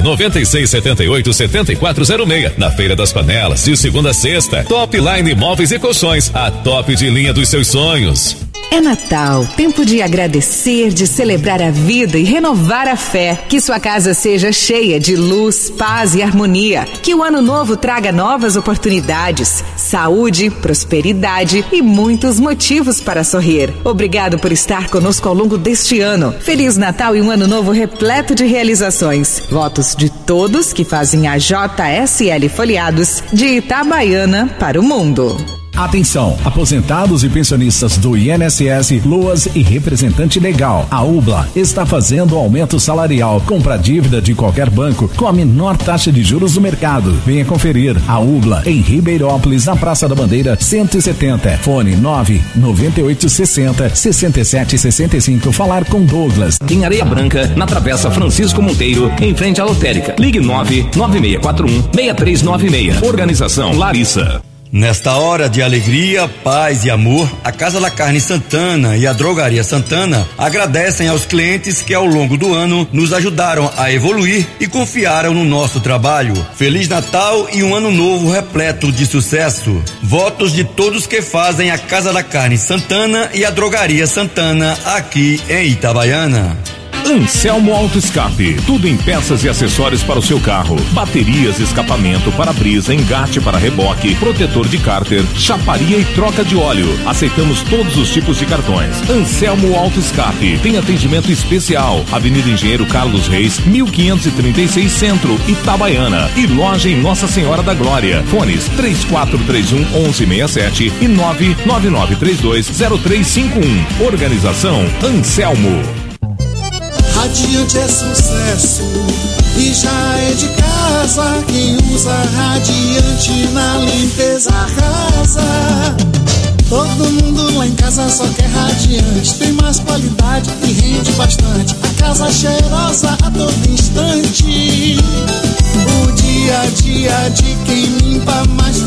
996787406. Na Feira das Panelas, de segunda a sexta. Topline Móveis e Colchões, a top de linha dos seus sonhos. É Natal, tempo de agradecer, de celebrar a vida e renovar a fé. Que sua casa seja cheia de luz, paz e harmonia. Que o ano novo traga novas oportunidades, saúde, prosperidade e muitos motivos para sorrir. Obrigado por estar conosco ao longo deste ano. Feliz Natal e um ano novo repleto de realizações. Votos de todos que fazem a JSL Folheados de Itabaiana para o mundo. Atenção, aposentados e pensionistas do INSS, LOAS e representante legal. A UBLA está fazendo aumento salarial. Compra dívida de qualquer banco com a menor taxa de juros do mercado. Venha conferir a UBLA em Ribeirópolis, na Praça da Bandeira 170. Fone 99860-6765. Falar com Douglas. Em Areia Branca, na Travessa Francisco Monteiro, em frente à lotérica. Ligue 99641-6396. Organização Larissa. Nesta hora de alegria, paz e amor, a Casa da Carne Santana e a Drogaria Santana agradecem aos clientes que ao longo do ano nos ajudaram a evoluir e confiaram no nosso trabalho. Feliz Natal e um ano novo repleto de sucesso. Votos de todos que fazem a Casa da Carne Santana e a Drogaria Santana aqui em Itabaiana. Anselmo Auto Escape, tudo em peças e acessórios para o seu carro, baterias, escapamento, para-brisa, engate para reboque, protetor de cárter, chaparia e troca de óleo. Aceitamos todos os tipos de cartões. Anselmo Auto Escape, tem atendimento especial, Avenida Engenheiro Carlos Reis, 1536 Centro, Itabaiana, e loja em Nossa Senhora da Glória. Fones 3431-1167 e 99932-0351. Organização Anselmo. Radiante é sucesso e já é de casa. Quem usa Radiante na limpeza arrasa. Todo mundo lá em casa só quer Radiante. Tem mais qualidade e rende bastante. A casa cheirosa a todo instante. O dia a dia de quem limpa mais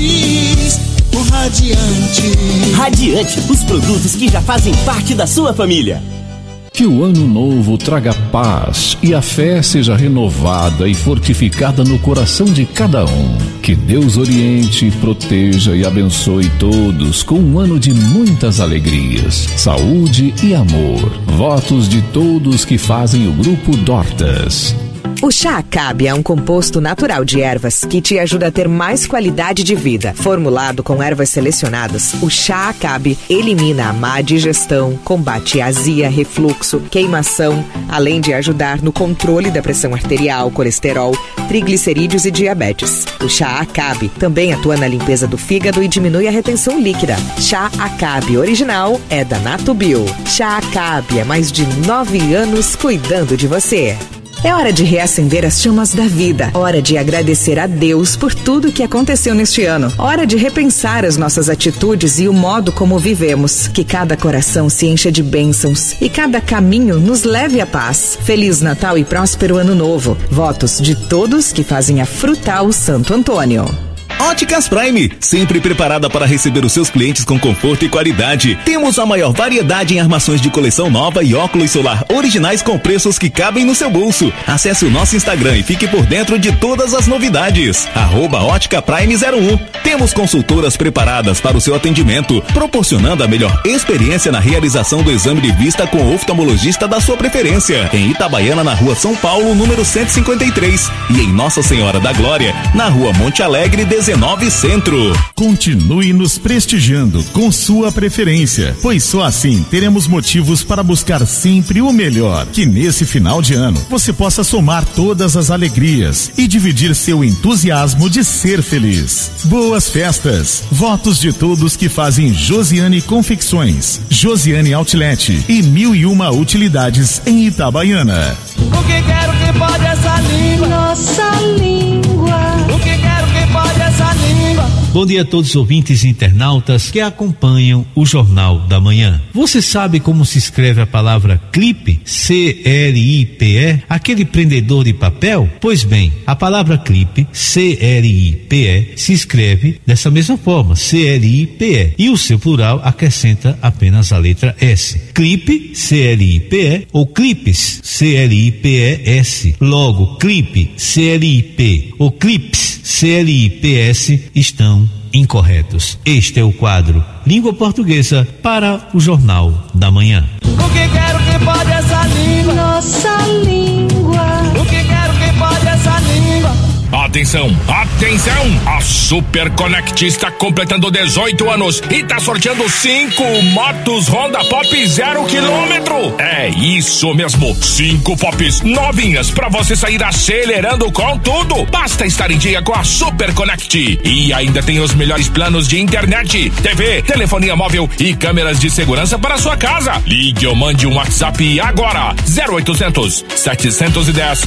feliz. O Radiante. Radiante, os produtos que já fazem parte da sua família. Que o ano novo traga paz e a fé seja renovada e fortificada no coração de cada um. Que Deus oriente, proteja e abençoe todos com um ano de muitas alegrias, saúde e amor. Votos de todos que fazem o Grupo Dortas. O chá Acabe é um composto natural de ervas que te ajuda a ter mais qualidade de vida. Formulado com ervas selecionadas, o chá Acabe elimina a má digestão, combate azia, refluxo, queimação, além de ajudar no controle da pressão arterial, colesterol, triglicerídeos e diabetes. O chá Acabe também atua na limpeza do fígado e diminui a retenção líquida. Chá Acabe original é da Natubio. Chá Acabe há mais de 9 anos cuidando de você. É hora de reacender as chamas da vida. Hora de agradecer a Deus por tudo que aconteceu neste ano. Hora de repensar as nossas atitudes e o modo como vivemos. Que cada coração se encha de bênçãos e cada caminho nos leve à paz. Feliz Natal e próspero Ano Novo. Votos de todos que fazem a Frutal Santo Antônio. Óticas Prime, sempre preparada para receber os seus clientes com conforto e qualidade. Temos a maior variedade em armações de coleção nova e óculos solar originais com preços que cabem no seu bolso. Acesse o nosso Instagram e fique por dentro de todas as novidades. @Ótica Prime 01. Temos consultoras preparadas para o seu atendimento, proporcionando a melhor experiência na realização do exame de vista com o oftalmologista da sua preferência. Em Itabaiana, na Rua São Paulo, número 153. E em Nossa Senhora da Glória, na Rua Monte Alegre, 19 Centro. Continue nos prestigiando com sua preferência, pois só assim teremos motivos para buscar sempre o melhor. Que nesse final de ano você possa somar todas as alegrias e dividir seu entusiasmo de ser feliz. Boas festas! Votos de todos que fazem Josiane Confecções, Josiane Outlet e 1001 utilidades em Itabaiana. O que quero que pode essa língua? Nossa língua. O que quero que pode essa língua? Bom dia a todos os ouvintes e internautas que acompanham o Jornal da Manhã. Você sabe como se escreve a palavra clipe? C-L-I-P-E? Aquele prendedor de papel? Pois bem, a palavra clipe, C-L-I-P-E, se escreve dessa mesma forma, C-L-I-P-E. E o seu plural acrescenta apenas a letra S. Clipe, C-L-I-P-E, ou clipes, C-L-I-P-E-S. Logo, clipe, C-L-I-P, ou clips, C-L-I-P-S, estão incorretos. Este é o quadro Língua Portuguesa para o Jornal da Manhã. O que quero que pode essa língua? Nossa língua. O que quero que pode essa língua? Atenção, atenção! A Super Connect está completando 18 anos e tá sorteando 5 motos Honda Pop 0 km. É isso mesmo, 5 Pops novinhas pra você sair acelerando com tudo. Basta estar em dia com a Super Connect. E ainda tem os melhores planos de internet, TV, telefonia móvel e câmeras de segurança para sua casa. Ligue ou mande um WhatsApp agora, 0800 710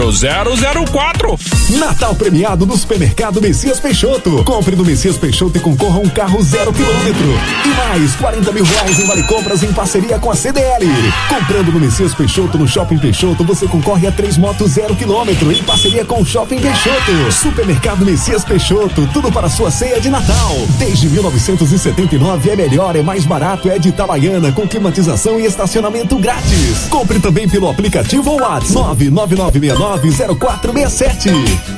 0004. Natal premiado no Supermercado Messias Peixoto. Compre no Messias Peixoto e concorra a um carro 0 km. E mais 40 mil reais em vale compras em parceria com a CDL. Comprando no Messias Peixoto no Shopping Peixoto, você concorre a 3 motos 0 km em parceria com o Shopping Peixoto. Supermercado Messias Peixoto, tudo para sua ceia de Natal. Desde 1979 é melhor, é mais barato, é de Itabaiana, com climatização e estacionamento grátis. Compre também pelo aplicativo ou WhatsApp 999690467.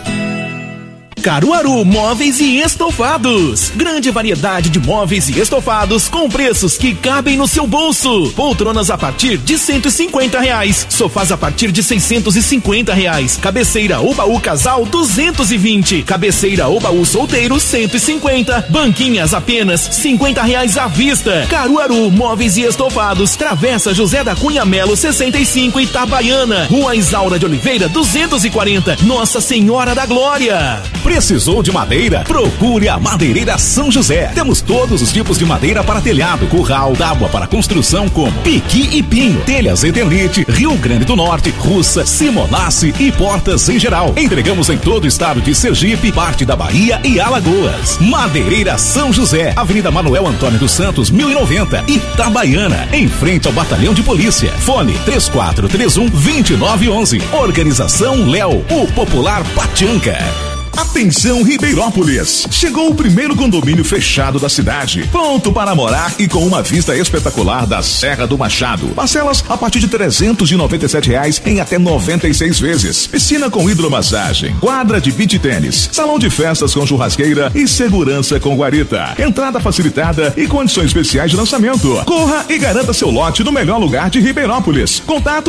Caruaru Móveis e Estofados. Grande variedade de móveis e estofados com preços que cabem no seu bolso. Poltronas a partir de R$150. Sofás a partir de R$650. Cabeceira ou baú casal 220. Cabeceira ou baú solteiro 150. Banquinhas apenas R$50 à vista. Caruaru Móveis e Estofados. Travessa José da Cunha Melo 65 Itabaiana. Rua Isaura de Oliveira 240. Nossa Senhora da Glória. Precisou de madeira? Procure a Madeireira São José. Temos todos os tipos de madeira para telhado, curral, tábua para construção como piqui e pinho, telhas Eternite, Rio Grande do Norte, Russa, Simonace e portas em geral. Entregamos em todo o estado de Sergipe, parte da Bahia e Alagoas. Madeireira São José, Avenida Manuel Antônio dos Santos, 1090, Itabaiana, em frente ao Batalhão de Polícia. Fone 3431-2911. Organização Léo, o popular Patianca. Atenção Ribeirópolis! Chegou o primeiro condomínio fechado da cidade, pronto para morar e com uma vista espetacular da Serra do Machado. Parcelas a partir de R$397 em até 96 vezes. Piscina com hidromassagem, quadra de beach tênis, salão de festas com churrasqueira e segurança com guarita. Entrada facilitada e condições especiais de lançamento. Corra e garanta seu lote no melhor lugar de Ribeirópolis. Contato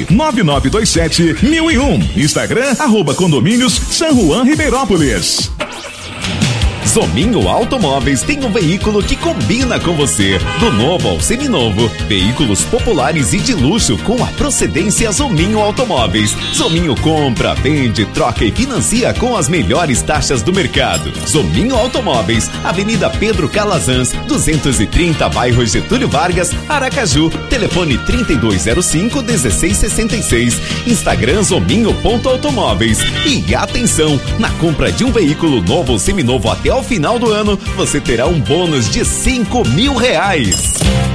99927-1001. Instagram @condomínios San Juan Ribeirópolis. Zominho Automóveis tem um veículo que combina com você. Do novo ao seminovo, veículos populares e de luxo com a procedência Zominho Automóveis. Zominho compra, vende, troca e financia com as melhores taxas do mercado. Zominho Automóveis, Avenida Pedro Calazans, 230, bairro Getúlio Vargas, Aracaju. Telefone 3205-1666. Instagram zominho.automóveis. E atenção, na compra de um veículo novo ou seminovo até ao final do ano, você terá um bônus de R$5.000.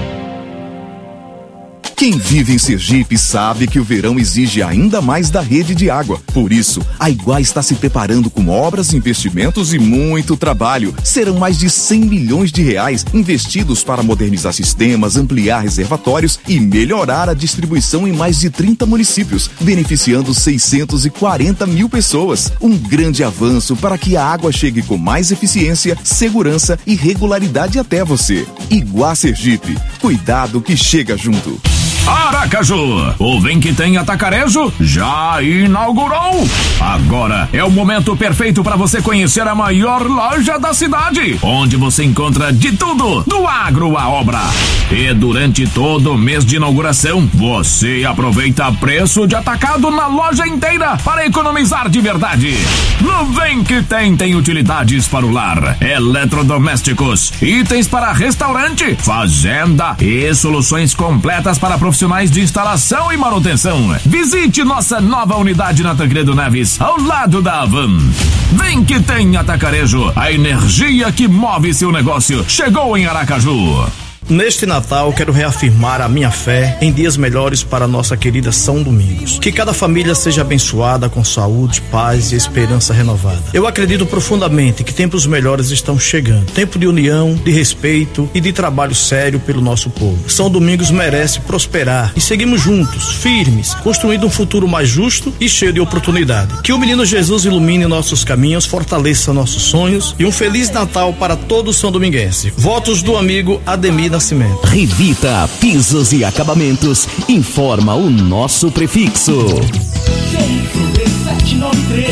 Quem vive em Sergipe sabe que o verão exige ainda mais da rede de água. Por isso, a Iguá está se preparando com obras, investimentos e muito trabalho. Serão mais de R$100 milhões investidos para modernizar sistemas, ampliar reservatórios e melhorar a distribuição em mais de 30 municípios, beneficiando 640 mil pessoas. Um grande avanço para que a água chegue com mais eficiência, segurança e regularidade até você. Iguá Sergipe. Cuidado que chega junto. Aracaju, o Vem Que Tem Atacarejo já inaugurou. Agora é o momento perfeito para você conhecer a maior loja da cidade, onde você encontra de tudo, do agro à obra. E durante todo o mês de inauguração, você aproveita preço de atacado na loja inteira para economizar de verdade. No Vem Que tem utilidades para o lar, eletrodomésticos, itens para restaurante, fazenda e soluções completas para profissionais de instalação e manutenção. Visite nossa nova unidade na Tancredo Neves, ao lado da Avan. Vem Que Tem Atacarejo, a energia que move seu negócio. Chegou em Aracaju. Neste Natal, quero reafirmar a minha fé em dias melhores para nossa querida São Domingos. Que cada família seja abençoada com saúde, paz e esperança renovada. Eu acredito profundamente que tempos melhores estão chegando. Tempo de união, de respeito e de trabalho sério pelo nosso povo. São Domingos merece prosperar e seguimos juntos, firmes, construindo um futuro mais justo e cheio de oportunidade. Que o menino Jesus ilumine nossos caminhos, fortaleça nossos sonhos e um Feliz Natal para todo São Dominguense. Votos do amigo Ademir Nascimento. Revita Pisos e Acabamentos informa o nosso prefixo. Centro 7913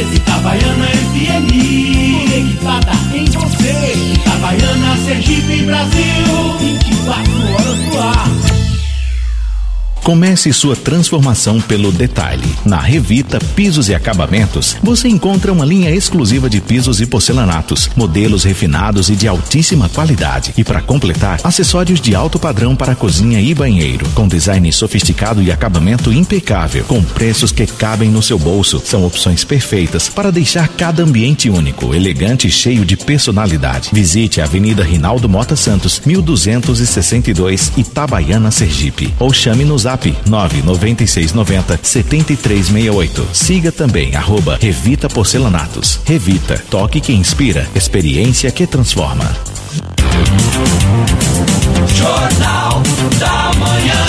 Itabaiana FM, conectada em você. Itabaiana, Sergipe, Brasil, 24 horas no ar. Comece sua transformação pelo detalhe. Na Revita Pisos e Acabamentos, você encontra uma linha exclusiva de pisos e porcelanatos, modelos refinados e de altíssima qualidade. E para completar, acessórios de alto padrão para cozinha e banheiro, com design sofisticado e acabamento impecável, com preços que cabem no seu bolso. São opções perfeitas para deixar cada ambiente único, elegante e cheio de personalidade. Visite a Avenida Rinaldo Mota Santos, 1262, Itabaiana, Sergipe. Ou chame no zap 99690-7368. Siga também @Revita Porcelanatos. Revita, toque que inspira, experiência que transforma. Jornal da Manhã.